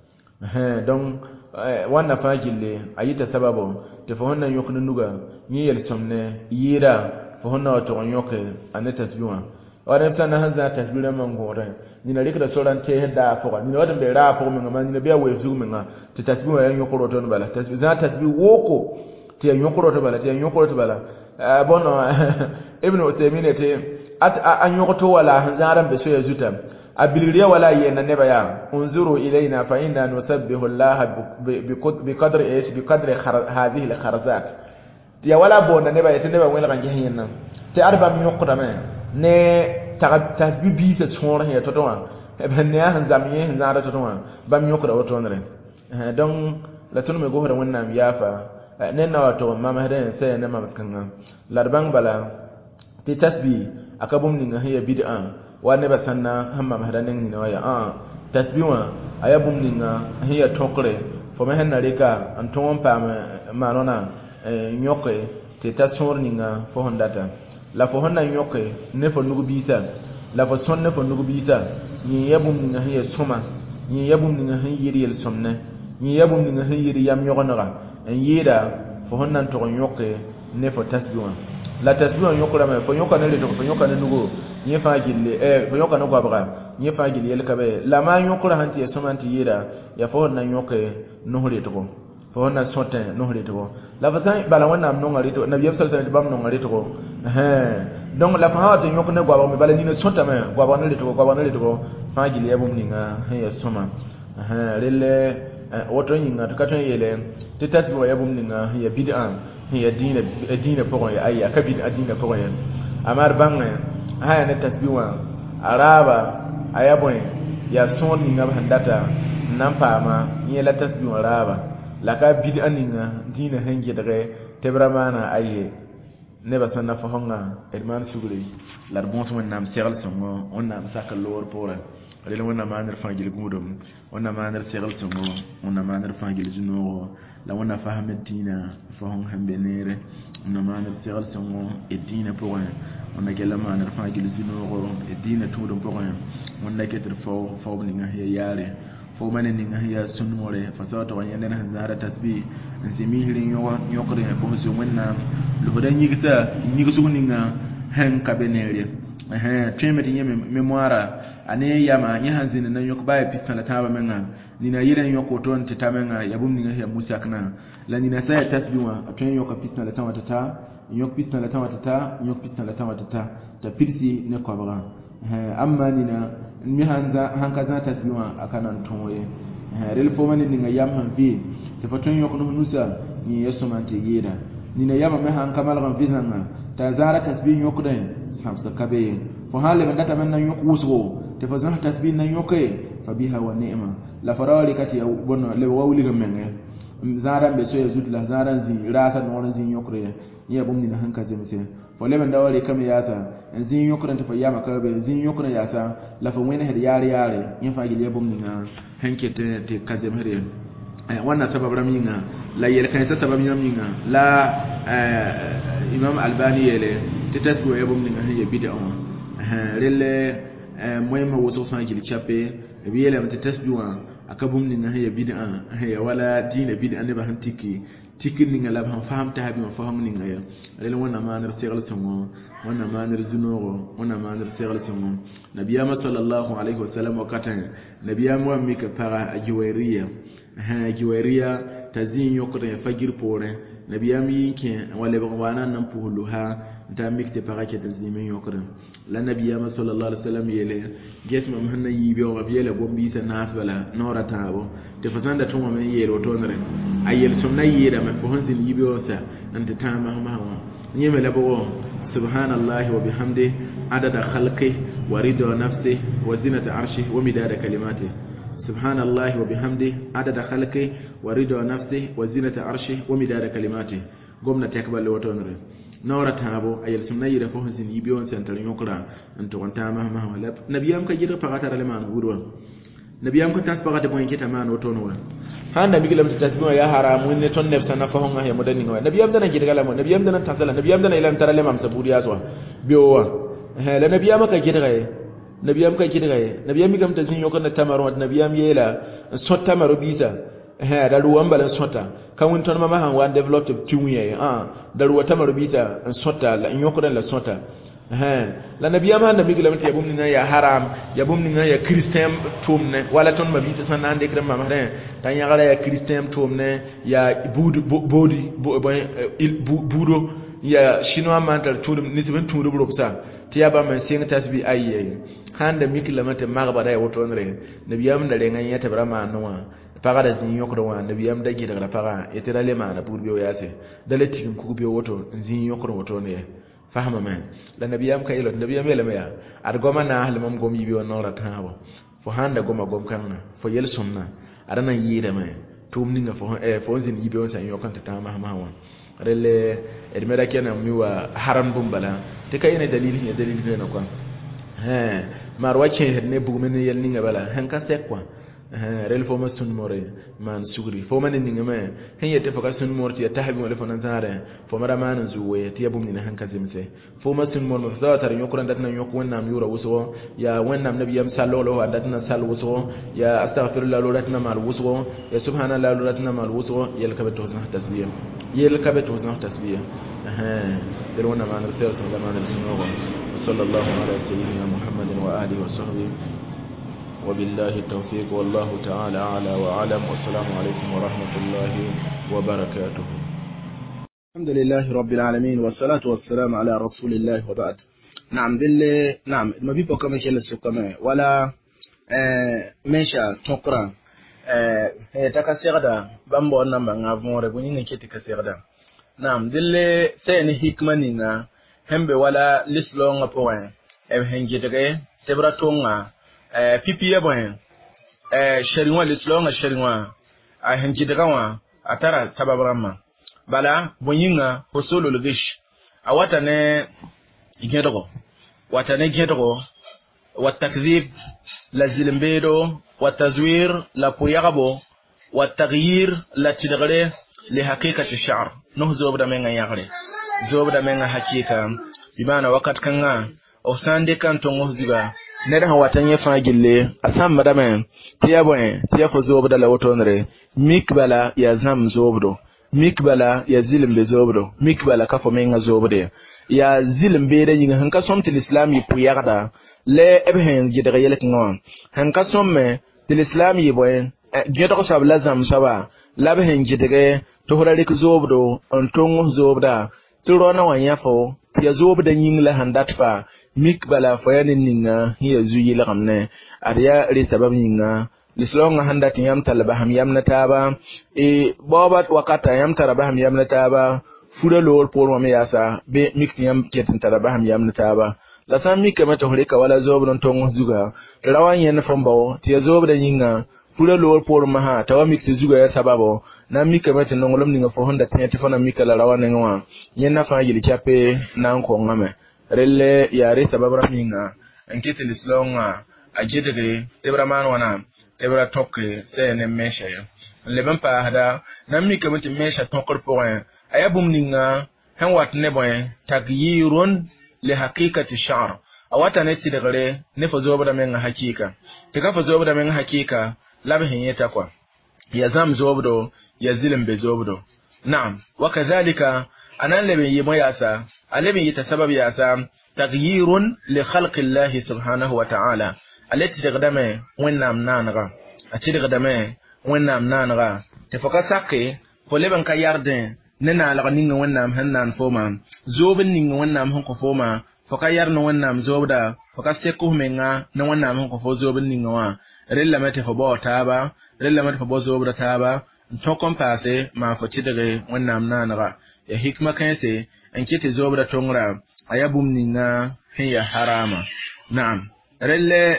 ha don wannan fagille ayita sababu te fo honna yokna nuga ni yel somne yira fo honna wato on yoke an tasbiwa wadan sana hanza tasbira man gore ni na rikda soran te hedda fo ni wadan be ra fo min ma ni be we zugu min te tasbiwa yan yokoro to bala tasbi za tasbi woko te yan yokoro to bala te yan yokoro to bala bono ibn uthaymeen te at an yokoto wala hanzaran be so ya zuta abiliriya wala yena neba ya unzuru ilaina fa inna nusabbihu Allah bi qadri ايش bi qadri hadhihi al kharazat ya wala bona neba ya neba wala kan jehenna te arba mi yoqda me ne tasbih bi ta tsora ya to don ben ne han zamiye han zara to don ba mi yoqda wato ne don la tunu me gohra wannan yafa ne na wato mama hadan sai ne mama kan larban bala te tasbih akabum ni hiya bid'a wani ba sanna hamma mahdanin ni waya a tasbiwa ayabum ninga hiya tokre fo me henna reka anton pa manona nyoke te tasor ninga fo hondata la fo honna yoke ne fo nugu bisa la fo sonne fo nugu bisa ni yabum ni ngahiya soma ni yabum ni ngahiya yiri yel somne ni yabum ni ngahiya yiri yam yogonara en yida fo honna to yoke ne fo tasbiwa la tasbiwa yokora me fo yoka ne le to fo yoka ne nugu ni fa gille eh fo yoka no gwabra ni fa gille yel kabe la ma yokora hanti ya soma anti yida ya fo honna yoke no hore to fo honna sote no hore to la fa sai bala wannan no ngari to nabi sallallahu alaihi wasallam no ngari to eh donc la fa ha to yokne gwabra me bala ni ne sota me gwabra ne le to gwabra ne le to fa gille ya bum ninga he ya soma eh rele woto yinga to katon yele te tasbiwa ya bum ninga ya bid'a ya dina dina pokon ya ayya ka bid'a dina pokon ya amar bangne haya ne tasbiwa araba ayabon ya son ninga handata nan fama ni la tasbiwa araba la ka bid'a ninga dina hange daga tebramana ayye ne ba sanna fa honga edman suguri lar bon so nam segal songo on nam sakal lor pora rele wona manir fangil gudum wona manir segal songo wona manir fangil juno la wona fahamet dina fa hon hambe nere wona manir segal songo e dina pora wona gela manir fangil juno e dina tudum pora wona ketir fo fo ni nga he yare fo mane ni nga ya sunmore fa sawta wanya den hazara tasbih nzimi hirin yo yokre fo so wonna lo dan yigsa yigsu ni nga hen kabenere eh tremet yeme memoira ane yama nya hanzina nan yok baye pistala taba menga nina yiren yoko ton tata menga yabum ni nga musa kana la nina saya tasbiwa atwen yok pistala tama tata yok pistala tama tata yok pistala tama tata ta pirsi ne kwabara eh amma nina mi hanza hankaza tasbiwa akanan tonwe eh rel fo mani ninga yam han vi te fatwen yok no nusa ni yeso mante yeda nina yama me han kamal ran vizanga ta zara tasbih yok den samsa kabe fo hale ben data men nan yok wusgo te fa zara tasbih nan yoke fa biha wa ni'ma la farawli kati ya bonno le wawli ga men zara be so yazud la zara zi rasa no zi yokre ya bum ni hanka zemse fo le ben dawali kam yasa zi yokre te fa yama kabe zi yokre yasa la fa wena hedi yare yare yin fa gile bum ni na hanke te te kazem hede wannan sabab raminga la yel kan sa sabab yaminga la imam albani yele te tasbiwa ya bum ni nga ya bid'a eh rele moy ma woso fa gil chape bi yele te tasbiwa akabum ni nga ya bid'a ya wala dina bid'a ne ba han tiki tiki ni nga la ban faham ta habi ma faham ni nga ya rele wannan ma nar segal songo wannan ma nar zunoro wannan ma nar segal songo nabiyama sallallahu alaihi wasallam wakatan nabiyama mi ka para ajuwairiya ha ajuwairiya tazin yokoto ya fagir pore nabiyam yinke wala ba wana nan puhuluha ta mikte parake tazimin yokran la nabiyam sallallahu alaihi wasallam yele get mam hanna yibe wa biyele bombi sa nafala nora tabo te fasanda to mam yele o tonre ayel somna yida ma fo hansin yibe o sa anta tama ma wa nyeme la bo subhanallahi wa bihamdi adada khalqi wa rida nafsi wa zinata arshi wa midada kalimati subhanallahi wa bihamdi adada khalqi wa rida nafsi wa zinata arshi wa midada kalimati gomna tekbal o tonre nora tabo ayel sumna yida fo hansin yibe on sental yokra anto wanta ma ma wala nabiyam ka jira pagata raleman gurwa nabiyam ko tas pagata boy kita man o tonwa handa mi gilam tasbiwa ya haramu ne ton nefsa na fa honga ya modani ngwa nabiyam dana gida galamo nabiyam dana tasala nabiyam dana ilam tarale mam sabudi aswa biyowa eh la nabiyam ka gida gaye nabiyam ka gida gaye nabiyam mi gam tazin yokon tamaru nabiyam yela sotta maru bisa eh da ruwan balan sotta kan won ton mama han wan developed tiwiye ah da ruwa tamaru bisa sotta la yokon la sotta eh la nabiyam han da mi gilam te bum ni ya haram ya bum ni ya christian tumne wala ton mabisa san ande kram mama re tan ya gara ya christian tumne ya budu bodi budo ya chinois mental tudum nisben tudu broksa tiya ba man sen tasbi ayye handa mi gilam te magba da woto onre nabiyam da rengan ya tabrama noa paga da zin yokro wa nabiyam da gida da paga etirale ma na burbiyo yase dale tikin ku biyo woto zin yokro woto ne fahama man la nabiyam ka ilo nabiyam yele maya ar goma na halmam gom yibi on nora taabo fo handa goma gom kanna fo yel sunna arana yida me tumni nga fo e fo zin yibi on san yokanta tama ma wa rele edmeda kena miwa haram bumbala te kayene dalili ne dalili ne ko he mar wache ne bugmen yel ninga bala han ka sekwa rel fo ma sun more man sugri fo man ninga me hen yete fo ka sun morti ya tahbi wala fo nan zare fo mara man zuwe ti yabum ni han kazimse fo ma sun mor fa tar yo kuran datna yo ko nam yura wuso ya wannan nabi yam sallallahu alaihi datna sal wuso ya astaghfirullah lo datna mal wuso ya subhanallah lo datna mal wuso yel kabeto zan tasbih yel kabeto zan tasbih aha der wannan man rasul sallallahu alaihi wasallam sallallahu alaihi sayyidina muhammadin wa alihi wa sahbihi وبالله التوفيق والله تعالى أعلى وأعلم والسلام عليكم ورحمة الله وبركاته. الحمد لله رب العالمين والصلاة والسلام على رسول الله وبعد. نعم بالله نعم ما بيبقى كم شيء للسكمة ولا مشى تقرأ تكسيردا بامبو نما نعفون ربوني نكيت تكسيردا. نعم بالله سين هيكمانينا هم بولا لسلون أبوين أبهنجي تكى تبرتونga pipi ya bwen eh sherinwa lislonga sherinwa a henjidagawa atara tababrama bala bonyinga posolo lugish a wata ne igedogo wata ne gedogo watakdhib la zilimbedo watazwir la puyagabo wataghyir la tidgare li haqiqati ash-sha'r no zobda menga yagre zobda menga hakika bimana wakat kanga o sande kan to ngoziba neda ha watan ya fagille asam madame tiya boy tiya fo zobda la wotonre mikbala ya zam zobdo mikbala ya zilim be zobdo mikbala ka fo menga zobde ya zilim be de yinga hanka som til islam yi pu yagda le ebhen gidere yelek ngon hanka som me til islam yi boy gidere sab la zam saba la behen gidere to horare ku zobdo on tongo zobda turona wanya fo ya zobda yingla handatfa mikbala foyani ninga hiya zuyi lagamne ariya ri sabab ninga lislonga handa tiyam talaba ham yamna taba e bobat wakata yam taraba ham yamna taba fura lor por wa yasa be miktiyam ketin taraba ham yamna taba la sam mikama to horeka wala zobron tongo zuga rawan yen fombo tiya zobda ninga fura lor por ma ha tawa mikti zuga ya sababo na mikama tin ngolom ninga fo honda tiyati fona mikala rawan ngwa yen na fa yili chape nan ko ngame relle yare sababra minga enkete lislonga ajedege tebra man wana tebra tokke sene mesha ya leben pa hada nammi kamati mesha tokkor point ayabum ninga han wat ne boy tagyirun li haqiqati sha'r awata ne tidagare ne fa zobra menga hakika tika fa zobra menga hakika labhin yeta kwa ya zam zobdo ya zilim be zobdo na'am wakadhalika anan leben yimo yasa alimi yatasabab yasa taghyirun li khalqi Allah subhanahu wa ta'ala alati taqdama wannam nanaga ati taqdama wannam nanaga te foka sakke fo leben ka yarden nena la ninga wannam hannan foma zobin ninga wannam hon ko foma foka yarno wannam zobda foka sekku menga na wannam hon ko fo zobin ninga wa rella mate fo bo taba rella mate fo bo zobda taba to kompase ma fo tidare wannam nanaga ya hikma kanse enkete zobra tongra ayabum ninga hiya harama na'am relle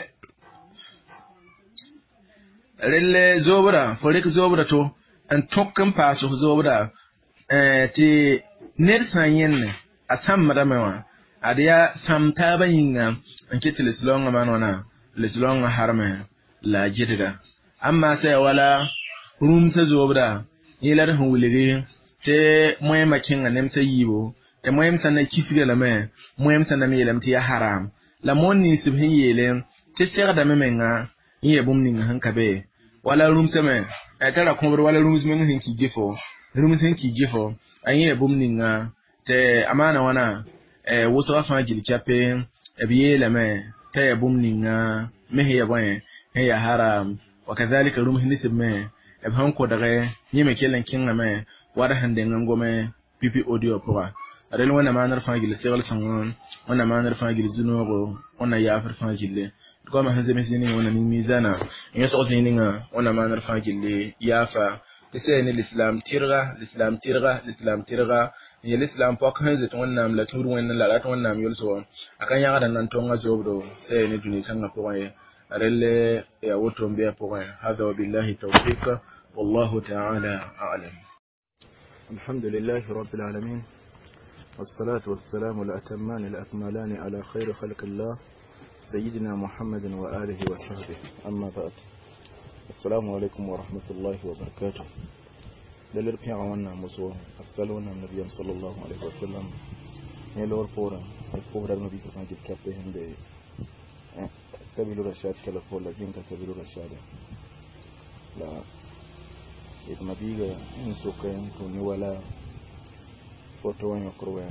relle zobra folik zobra to en tokkan paso zobra eh ti nersan yenne asam madamewa adiya samta bayinga enkete lislonga manona lislonga harama la jidda amma sai wala rumsa zobra yilar huliri te moyema kinga nemsa yibo te moyem sana kisga la me moyem sana me lam ti ya haram la monni sibhin yele te sera da memenga yiye bum ninga hanka be wala rumsa me e tara kombro wala rumsa men hinki gifo rumsa hinki gifo ayiye bum ninga te amana wana e woso afa jil chape e biye la me te bum ninga me he ya boy he ya haram wakadhalika rum hinisib me e banko daga yime kelen kinga me wada hande ngome pipi audio poa adel wana manar fagile segal sangon wana manar fagile zunogo wana yafar fagile ko ma hanze mesini wana ni mizana yeso zininga wana manar fagile yafa tese ni l'islam tirga l'islam tirga l'islam tirga ye l'islam pok hanze to wana la tur wana la rat wana mi yolso akan yaga dan nan tonga zobdo se ni duni tanga poa adel ya woto mbiya poa hada billahi tawfiq والله تعالى أعلم. الحمد لله رب العالمين والصلاة والسلام الأتمان الأكملان على خير خلق الله سيدنا محمد وآله وصحبه أما بعد السلام عليكم ورحمة الله وبركاته. دليل في عوانا مسوا أرسلونا النبي صلى الله عليه وسلم نلور فورا الفورا النبي صلى الله عليه وسلم كابتن ب سبيل الرشاد كلا فولا جنك سبيل الرشاد لا إذا بيجا نسوكين كوني ولا فوتوين يقروين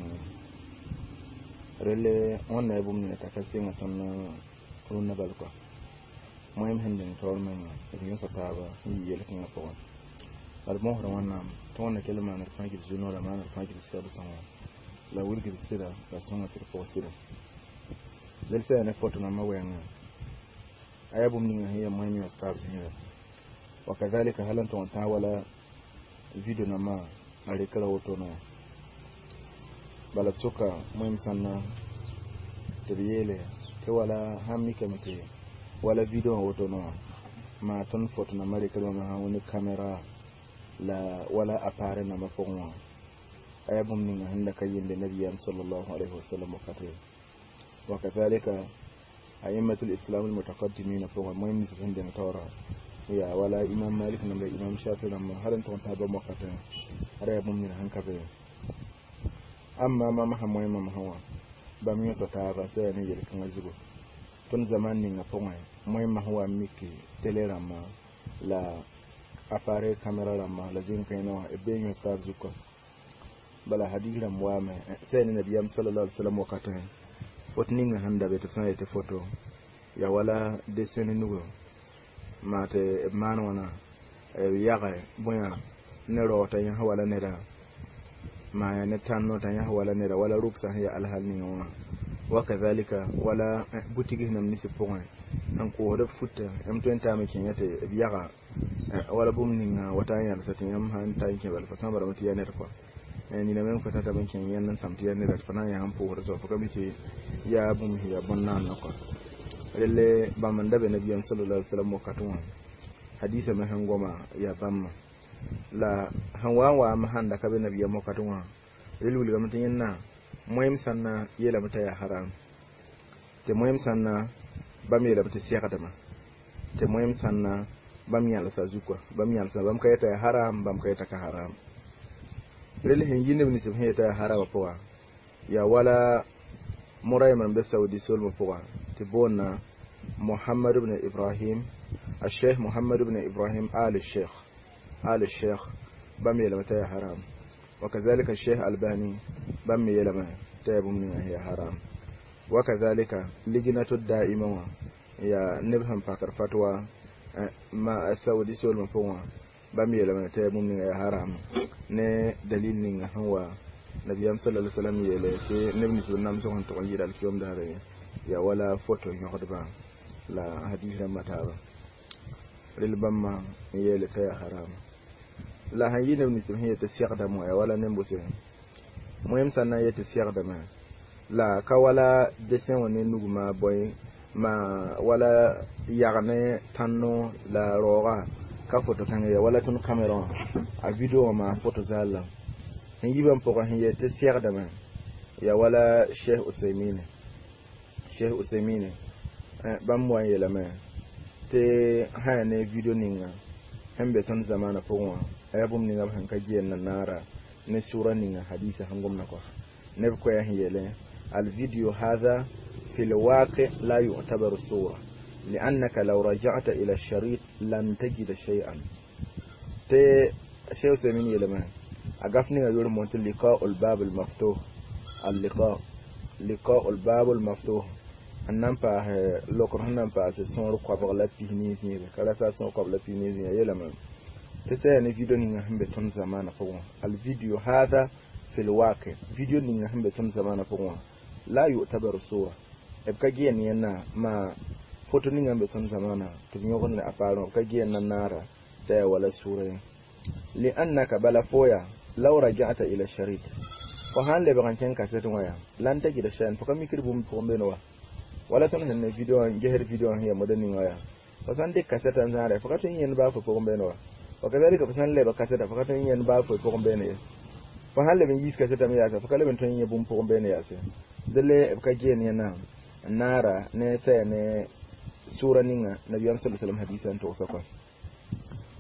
رلي وانا يبو من يتكسين أصلا كونا بالكوا مهم هندن تورمن ريون ستابا يلكن أفوان المهر وانا تونا كلمة عن الفاجر جنورا معنا الفاجر السابق سنوان لا ولقي بالسيرة لا سنة تلفو السيرة للسا نفوتنا ما وينا أيابو منها هي مهم يستعب هنا وكذلك هل أنت وانتعولا فيديو نما عليك لوتونا بلا تسوكا مهم سنة تبييلي كوالا همي كمتي ولا فيديو وتونا ما تنفوت نماري كلمة هوني كاميرا لا ولا أبارنا مفهوم أيبهم من عندك يند النبي صلى الله عليه وسلم وكتير وكذلك أئمة الإسلام المتقدمين فوق مهم عندنا تورا يا ولا إمام مالك نمبر إمام شافعي نمبر هل أنت تابع مكتير أيبهم من هنكبه أما ما مهم مهم ما هو بمية تتابع سيني يلك نزبه tun zamani nga ponga muhimma huwa miki telerama la appareil camera rama la jin kayno e benyo star zuko bala hadira mwame sayni nabiyam sallallahu alaihi wasallam wakata wotni nga handa be tafsana te photo ya wala dessin nugo mate manwana e yaga boya ne rota ya wala ne da ma ya ne tanno tan ya wala ne da wala ruksa ya alhalni nga wakadhalika wala butigi nam nisi ponga an ko da futta am to enta makin yate biyaga wala bumninga watanya da satin am han ta yake bal fasan bar mutiya ne ko ni na men fata ta bankin yan nan samtiya ne da fana ya han po da so fa bice ya bum ya bonna na ko lalle ba man da be nabiyan sallallahu alaihi wasallam wakatun hadisa ma han goma ya bamma la hanwa wa ma han da ka be nabiyan wakatun lalle ga mutun yanna muhim sanna yela mata ya haram te muhim sanna bam yela mata siyaka dama te muhim sanna bam yala sa zukwa bam yala sa bam kayata ya haram bam kayata ka haram rele hin yinde ni sibhe ta haram poa ya wala muray man be saudi sul poa te bona muhammad ibn ibrahim الشيخ محمد بن إبراهيم آل الشيخ آل الشيخ بم يلا متى حرام وكذلك الشيخ الباني بم يلا ما تاب من هي حرام وكذلك لجنة الدائمة يا نبهم فكر فتوى ما السعودي سول مفهوم بم يلا ما تاب من هي حرام ne dalil nin hawa nabiyam sallallahu alaihi wasallam yele ke nebni sunam so hanto yira alfiyom dare ya wala photo nyoxodba la hadith mataba rilbamma yele tay haram la hayi nebni sunhiya tasiyaqda mo ya wala nembose moyem sanna yete siyaqda ma la ka wala desen woni nuguma boy ma wala yagne tanno la roga ka photo tanga ya wala tun camera a video ma photo zalla hin yibam poko hin yete siyaqda ma ya wala Sheikh Usaymin Sheikh Usaymin bam mo yela ma te ha ne video ninga hembe ton zamana poko ayabum ninga han ka jiyen na nara ne sura ninga hadisi hangum na ko ne ko ya yele al video hadha في الواقع لا يعتبر صورة لأنك لو رجعت إلى الشريط لن تجد شيئا تي شيء سمين يلمان أقفني أقول مونت اللقاء الباب المفتوح اللقاء لقاء الباب المفتوح النمبا لوكر هنمبا سون قبل بينيزني كلا سون قبل بينيزني يلمان تسألني فيديو نحن بتون زمان فوق الفيديو هذا في الواقع فيديو نحن بتون زمان فوق لا يعتبر صورة ebkagiye ni na ma foto ni ngambe ton zamana to nyogon le aparo kagiye na nara ta wala sura li annaka bala foya law raja'ta ila sharit ko hanle be kan ka setu waya lan ta gida shan ko mi kirbum ko mbeno wala ton ne video jeher video he modani waya ko san de kaseta tan zare ko katin yen ba ko ko mbeno ko kadari ko san le ba kaseta ko katin yen ba ko ko mbeno ko hanle be yis kaseta mi ya ko kala ben ton yen bum ko mbeno ya se dele ebkagiye ni na nara ne sai ne sura ninga nabi sallallahu alaihi wasallam hadisan to sako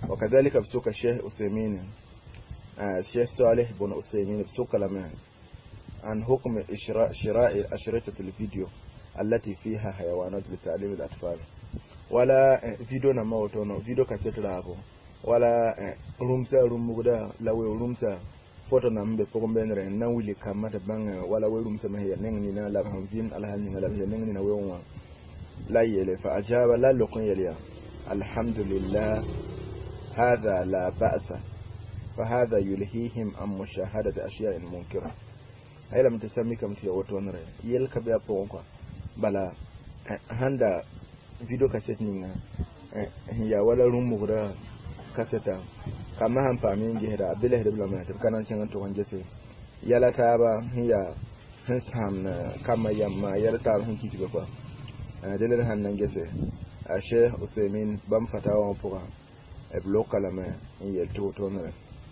وكذلك بسوك الشيخ أسيمين الشيخ صالح بن أسيمين بسوك لما عن حكم شراء أشرطة الفيديو التي فيها حيوانات لتعليم الأطفال ولا فيديو نموتونو فيديو كاسيت لابو ولا رومسا رومبودا لو رومسا foto na mbe ko benre na wuli kamata banga wala we rumsa ma ya nengni na la hamzin alhani na la nengni na wewa la yele fa ajaba la lokon yeliya alhamdulillah hadha la ba'sa fa hadha yulhihim am mushahadati ashiya'in munkira ay lam tasami kam ti woto nre yel ka be apo ko bala handa video cassette ninga ya wala rumbuda kaseta kama hamfami ngi da abile da bla mata kanan cin to wanje sai yala ta ba hiya hin sam na kama yamma yala ta hin kiti ba fa dalil hannan gese a Sheikh Usaimin bam fatawa puga e bloka la me yel to to nare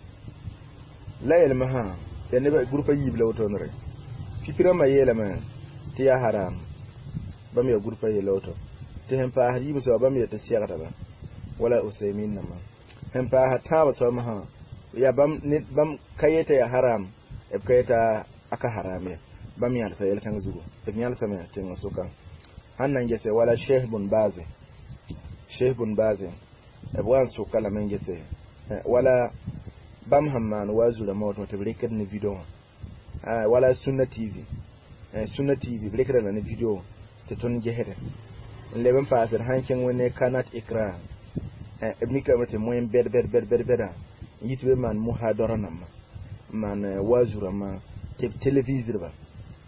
la yel maha yanne ba groupe yi bla to nare fikira ma yela me tiya haram bam ya groupe yelo to te hen pa hadi so bam ya ta siyata ba wala Usaimin nama hen pa hata ba so maha ya bam ni bam kayeta ya haram e kayeta aka harame bam ya sa yel kan zugo te nyal sa me te ngosuka hannan gese wala Sheikh Bun Baz Sheikh Bun Baz e bwan su kala men gese wala bam hamman wazu da moto te breaker ni video ah wala Sunna T V Sunna T V breaker na ni video te ton jehede le ban fa asir hankin wani kanat ikra ibn kamate moyen ber ber ber ber ber yitbe man muhadara nam man wazura ma te televisor ba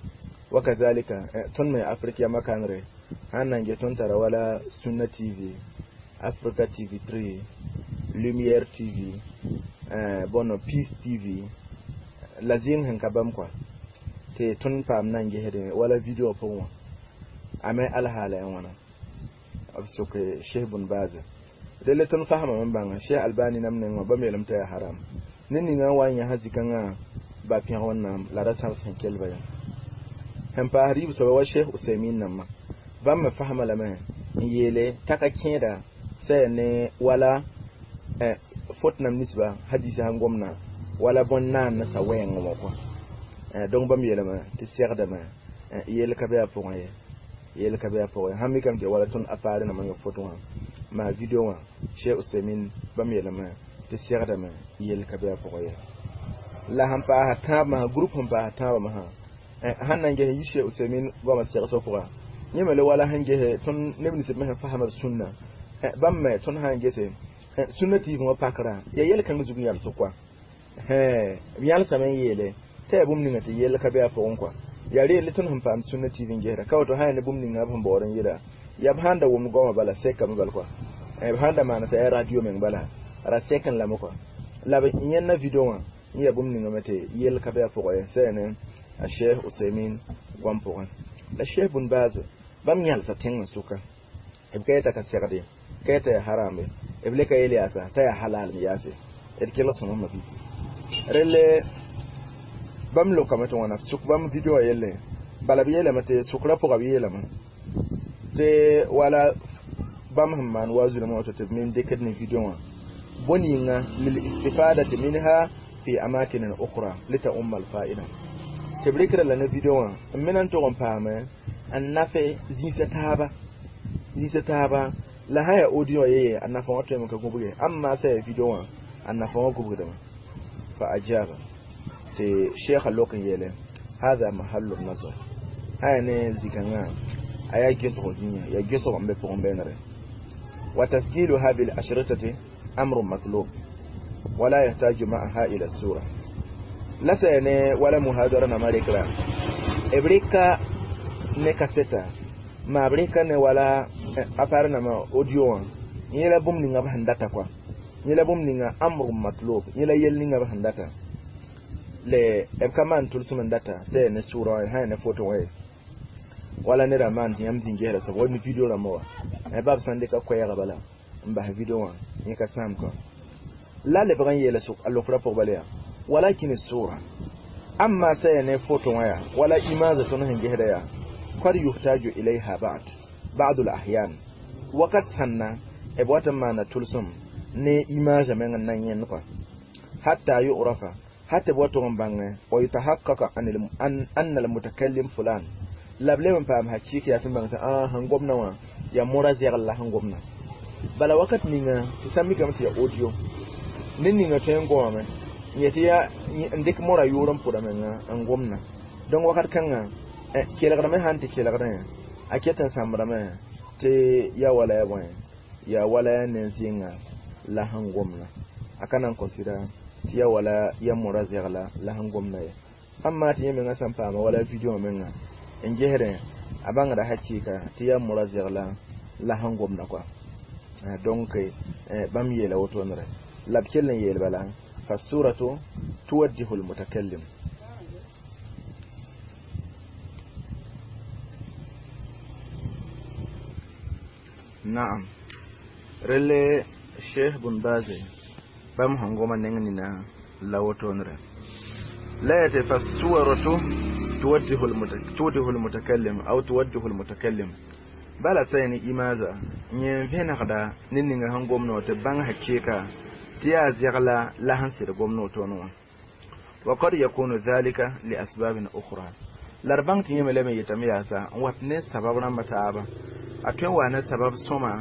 wakazalika ton mai afrika makanre hanan ge ton tara wala Sunna T V Africa T V three Lumiere T V eh bono Peace T V lazim hen kabam kwa te ton pam nan ge hede wala video pon ame alhala yan wana absuke Sheikh Bun Baz dele ton fahama man banga Sheikh Albani namne ngo ba melam ta haram nini nga wanya hazikanga ba pian wannan la rasal san kelba ya han pa harib so wa Sheikh Usaimin namma ba ma fahama lama yele taka kenda sai ne wala eh fotnam nisba hadisi han gomna wala bonna na sawen ngo ko eh donc bam yelama ti Cheikh dama yele ka be apon ye yele ka be apon ha mi kam je wala ton apare na ma foto ma video wa Sheikh Usaimin bam yelama ti Cheikh dama yele ka be apon ye la han pa ha ma groupe han pa ta ma ha hannan ge yi Sheikh Usaimin ba ma Cheikh so fura nyemele wala hange ton nebni se ma fahama sunna bam me ton hange se Sunna T V mo pakara ya yele kan zugun yal so kwa he yal samen yele te bum ninga te yele ka be afon kwa ya re le ton hampa Sunna T V ngera ka to ha ne bum ninga bum boren yida ya handa wum goma bala se kam bal kwa e handa mana se radio men bala ra se kan la mo kwa la be nyen na video wa ya bum ninga mate yele ka be afon kwa se ne a Sheikh Usaimin gwampo la Sheikh Bun Baz bam yal sa tenga suka e kayta ka segade kayta ya harame e ble kay eliasa ta ya halal mi yase e kelo sono mabi rele bam lo kamato wana suk bam video yele bala bi yele mate sukra po gabi yele man te wala bam hamman wazu na moto te min deked ni video wa boni nga lil istifadati minha fi amakin ukhra lita ummal fa'ida te brekra la na video wa minan to compame an nafe zisa taba zisa taba la haya audio yeye anafa watu mka kubuge amma sai video wa anafa wa kubuge dama fa ajaba te Sheikh lokan yele hada mahallu nazar haya ne zikanga aya geso hojinya ya geso ambe pombe nare wa tasjilu hadhihi al-ashritati amrun matlub wala yahtaju ma'aha ila sura la sayne wala muhadara na marikra ebrika ne kaseta ma brika ne wala afara na ma audio yela bum ninga ba handata kwa yela bum ninga amru matlub yela yel ninga ba handata le e kaman tulsuman data sai ne sura ha ne photo wa wala ne raman yam zingera so woni video na mo e bab sande ka koya bala mba video wa ni ka sam ko la le bran yela suk allo fra pour balea walakin sura amma sai ne photo wa wala imaza to nan gehda ya قد يحتاج إليها بعد بعض الأحيان وقد سنة إبوات ما نتلسم ne image men nan yen ko hatta yu'rafa hatta boto bange o yatahaqqaqa an an al mutakallim fulan lablem pam hakiki ya timban sa ah hangomna wa ya murazi Allah hangomna bala wakat ninga tisami kam ya audio ninni nga tengo me yeti ya ndik mora yuram puda men hangomna don wakat kanga kelagra me hanti kelagra aketan samra me te ya wala ya bon ya wala nensinga la hangomna akanan consider ya wala ya murazi la la hangomna amma tiye men sampa ma wala video men in jehre abanga da hakika tiya murazir la la hangom na kwa donc bam yela woto nare labkel yel bala fa suratu tuwajjihu al mutakallim na'am rele sheikh bun bazi bam hangoma nengina la woto nare la yatafassuratu توجه المتكلم توجه المتكلم او توجه المتكلم bala sayni imaza nyen vena kada ninninga han gomno te bang hakika tiya zigla la hansir gomno to no wa qad yakunu dhalika li asbab ukhra larbang tiye meleme yitamiya sa watne sabab na mataba atwen wa na sabab soma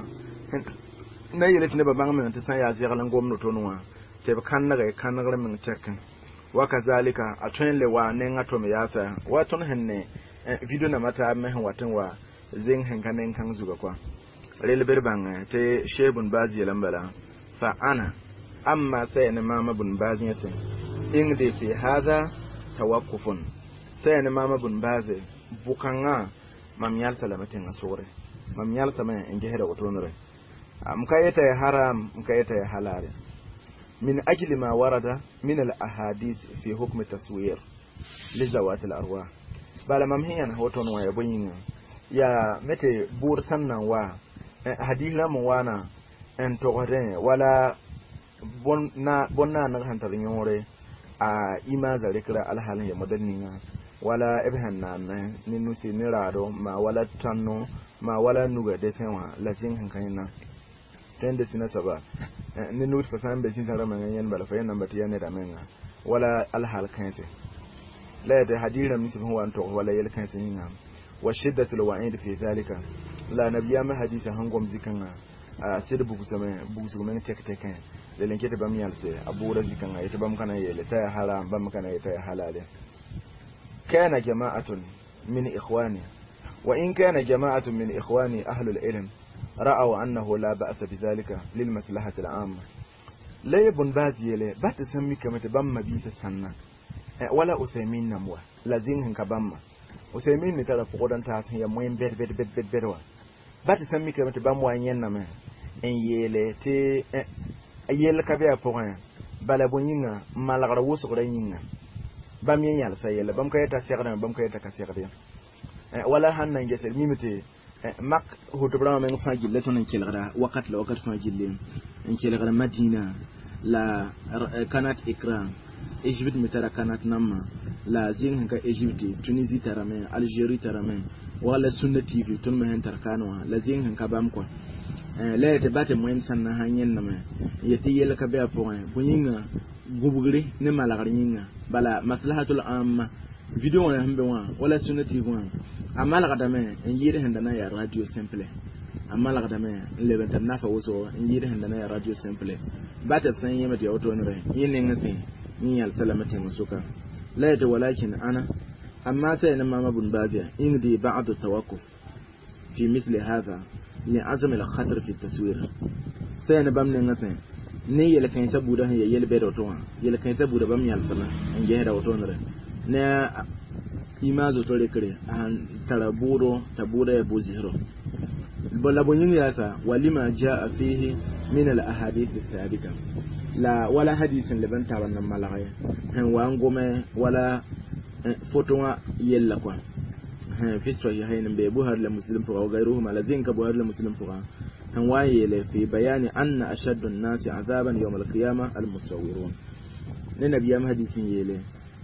na yele tine babang men te san ya zigla gomno to no te kan naga kan naga men tekken wakazalika atwen le wa nenga to me yasa waton henne video na mata mehen watan wa zin hankanen kan zuga kwa rele berban te shebun bazi lambala fa ana amma sai ne mama bun bazi yatin ingde fi hada tawaqqufun sai ne mama bun bazi bukanga mam yal salamatin asore mam yal sama inge heda watonore am kayeta haram kayeta halal من أجل ما ورد من الأحاديث في حكم التصوير لذوات الأرواح بل ممهيا هوتون ويبين يا متى بور سنة و حديث لم وانا أن تغرين ولا بنا بنا نغهن ترينوري إما ذلك الحال هي مدنيا ولا إبهنا ننسي نرادو ما ولا تنو ما ولا نوغا دسوا لازم هنكينا tende sina saba ni nut fa sambe sin sara man yan bala fa yan nambati yan da menga wala al hal kanse la da hadira min sifan wan to wala yel kanse ni ngam wa shiddatul wa'id fi zalika la nabiya ma hadisa hangom zikanga a sir bugu sama bugu su men tek tek le lenke te bam yal se abu da zikanga ita bam kana yele ta haram bam kana ita halale kana jama'atun min ikhwani wa in kana jama'atun min ikhwani ahlul ilm رأوا أنه لا بأس بذلك للمصلحة العامة لا يبن بازيله بات سمي كما تبم بيس السنة ولا أسيمين نموه لازين كبم أسيمين نترى فقدان تاس هي موين بيت بيت بيت بيت بيت بات سمي كما تبم وين نمه إن يله تي يله كبير فوقه بلا بنينا ما لغرا وسق رينا بام ينيال سيله بام كيتا سيغنا بام كيتا كسيغدين ولا هن نجسل ميمتي mak hotobra men fajil la tonan kelgara wakat la wakat fajil en kelgara madina la kanat ikran egypt mitara kanat namma la zin ka egypt tunisie tarame algerie tarame wala sunna tv tun men tarkano la zin ka bam ko la te bate moyen sanna hanyen nama yeti yel ka be point bunyinga gubugri ne malagar nyinga bala maslahatul amma video wala hambe wa wala sunna tv wa amala kadame en yire hendana ya radio simple amala kadame le benta nafa woso en yire hendana ya radio simple bata san yema de auto nre yinin ngasi ni yal salamati musuka la yata walakin ana amma sai na mama bun baziya indi ba'd tawakkuf fi misli hadha li azam al khatar fi taswir sai na bamne ngasi ni yele kan sabuda ya yele be do to yele kan sabuda bam yal sana en je da auto nre na imazo tole kare an taraburo tabura ya buziro bala bunyin yasa walima jaa fihi min al ahadith as-sabita la wala hadithin liban taban nan malaya han wangome wala fotonga yella kwa han fi sahihain be buhari la muslim fa gairuhu malazin ka buhari la muslim fa han waye le fi bayani anna ashaddu an-nas azaban yawm al-qiyamah al-musawwirun ne nabiyam hadithin yele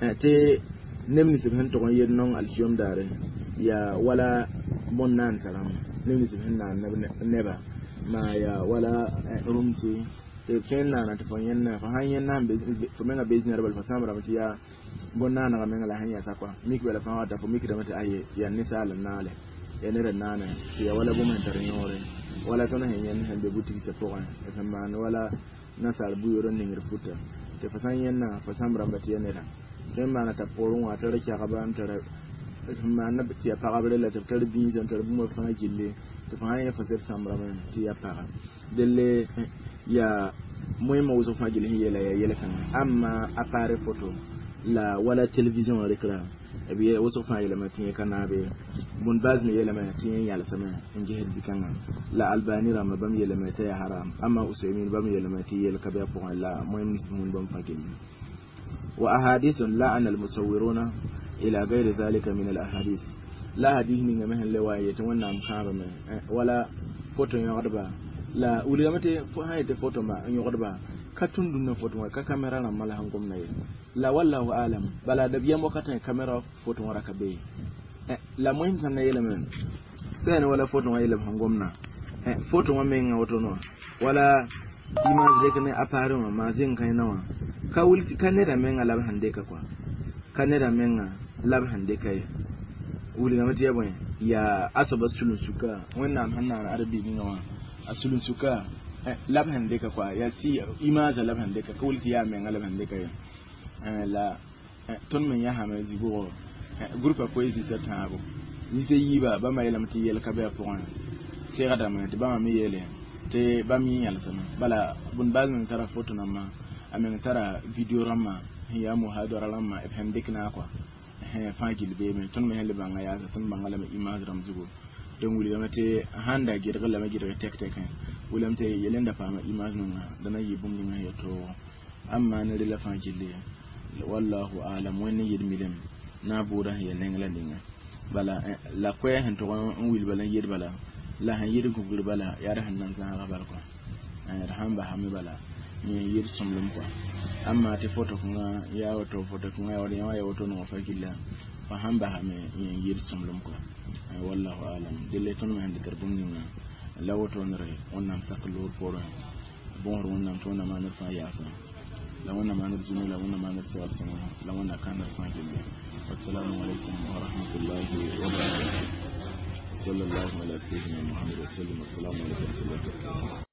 te nemni sibhan to gon yennon alshiyom dare ya wala bonnan salam nemni sibhan na neba ma ya wala rumti te fenna na te fanyenna fa hanyenna be fo menga business rebel fa samra mati ya bonna na menga la hanya sakwa miki wala fa wata fo miki da mata aye ya nisala nale ya nere nana ya wala bu men tarnyore wala tona henyen hande buti se po an fa man wala nasal bu yoro ni ngirfuta te fa sanyenna fa samra mati ya nera femma na ta porun wa tare kya gaban tare ma na ti ya parabre la tare bi zan tare bu mo fa jille te fa hanya fa ser samra men ti ya para delle ya moy ma wuso fa jille yela yela kan amma appareil photo la wala télévision rekra e bi wuso fa yela ma tin kana be mun baz mi yela ma tin yala sama inji heddi kan la albani ram bam yela ma ta haram amma usaymin bam yela ma ti yela kabe po la moy mun bam fa jille وأحاديث لعن المصورون إلى غير ذلك من الأحاديث لا حديث من مهن لواية وانا مخابة ولا فوتو يغربا لا أولي متى فهاية فوتو ما يغربا كتون دون فوتو كاميرا لما لهم قمنا لا والله أعلم بلا دبيا وقتا كاميرا فوتو وركبي لا مهم سنة يلمن سنة ولا فوتو يلمن قمنا فوتو ومين وطنو ولا image rek ne appareil ma mazin kai nawa ka wulti kanera menga lab hande ka kwa kanera menga lab hande kai wuli ga matiya bon ya asaba sulun suka wannan hanna arabi ni nawa asulun suka lab hande ka kwa ya si image lab hande ka wulti ya menga lab hande kai la ton men ya ha mai zibo groupe poésie ta tabo ni se yiba ba mai lamti yel ka ba point sai ga da mai ba ma mi yele te bami yala sama bala bun bazin tara photo namma amen tara video ramma ya muhadara lamma ifham dikna kwa he fagil be men ton me helle banga ya ton banga la image ram zugo don wuli mate handa girga la girga tek tek wulam te yelenda fama image nunga dana yibum ni ngayo to amma ne la fagil wallahu alam wani yidmilem na bura ya nengla ninga bala la ko hen to on wil bala yid bala la han yiri ko gurbala ya da hannan san ga barko an rahan ba hami bala ni yiri somlum ko amma te photo kuma ya wato photo kuma ya wani ya wato no fa killa fa han ba hami ni yiri somlum ko wallahu alam dille ton man de karbum ni la wato no re onnam saklur poro bon onnam to na man fa ya fa la wonna man zunu la wonna man sa sama la wonna kanar fa killa assalamu alaikum wa rahmatullahi wa barakatuh صلى الله على سيدنا محمد وسلم. السلام عليكم ورحمة الله وبركاته.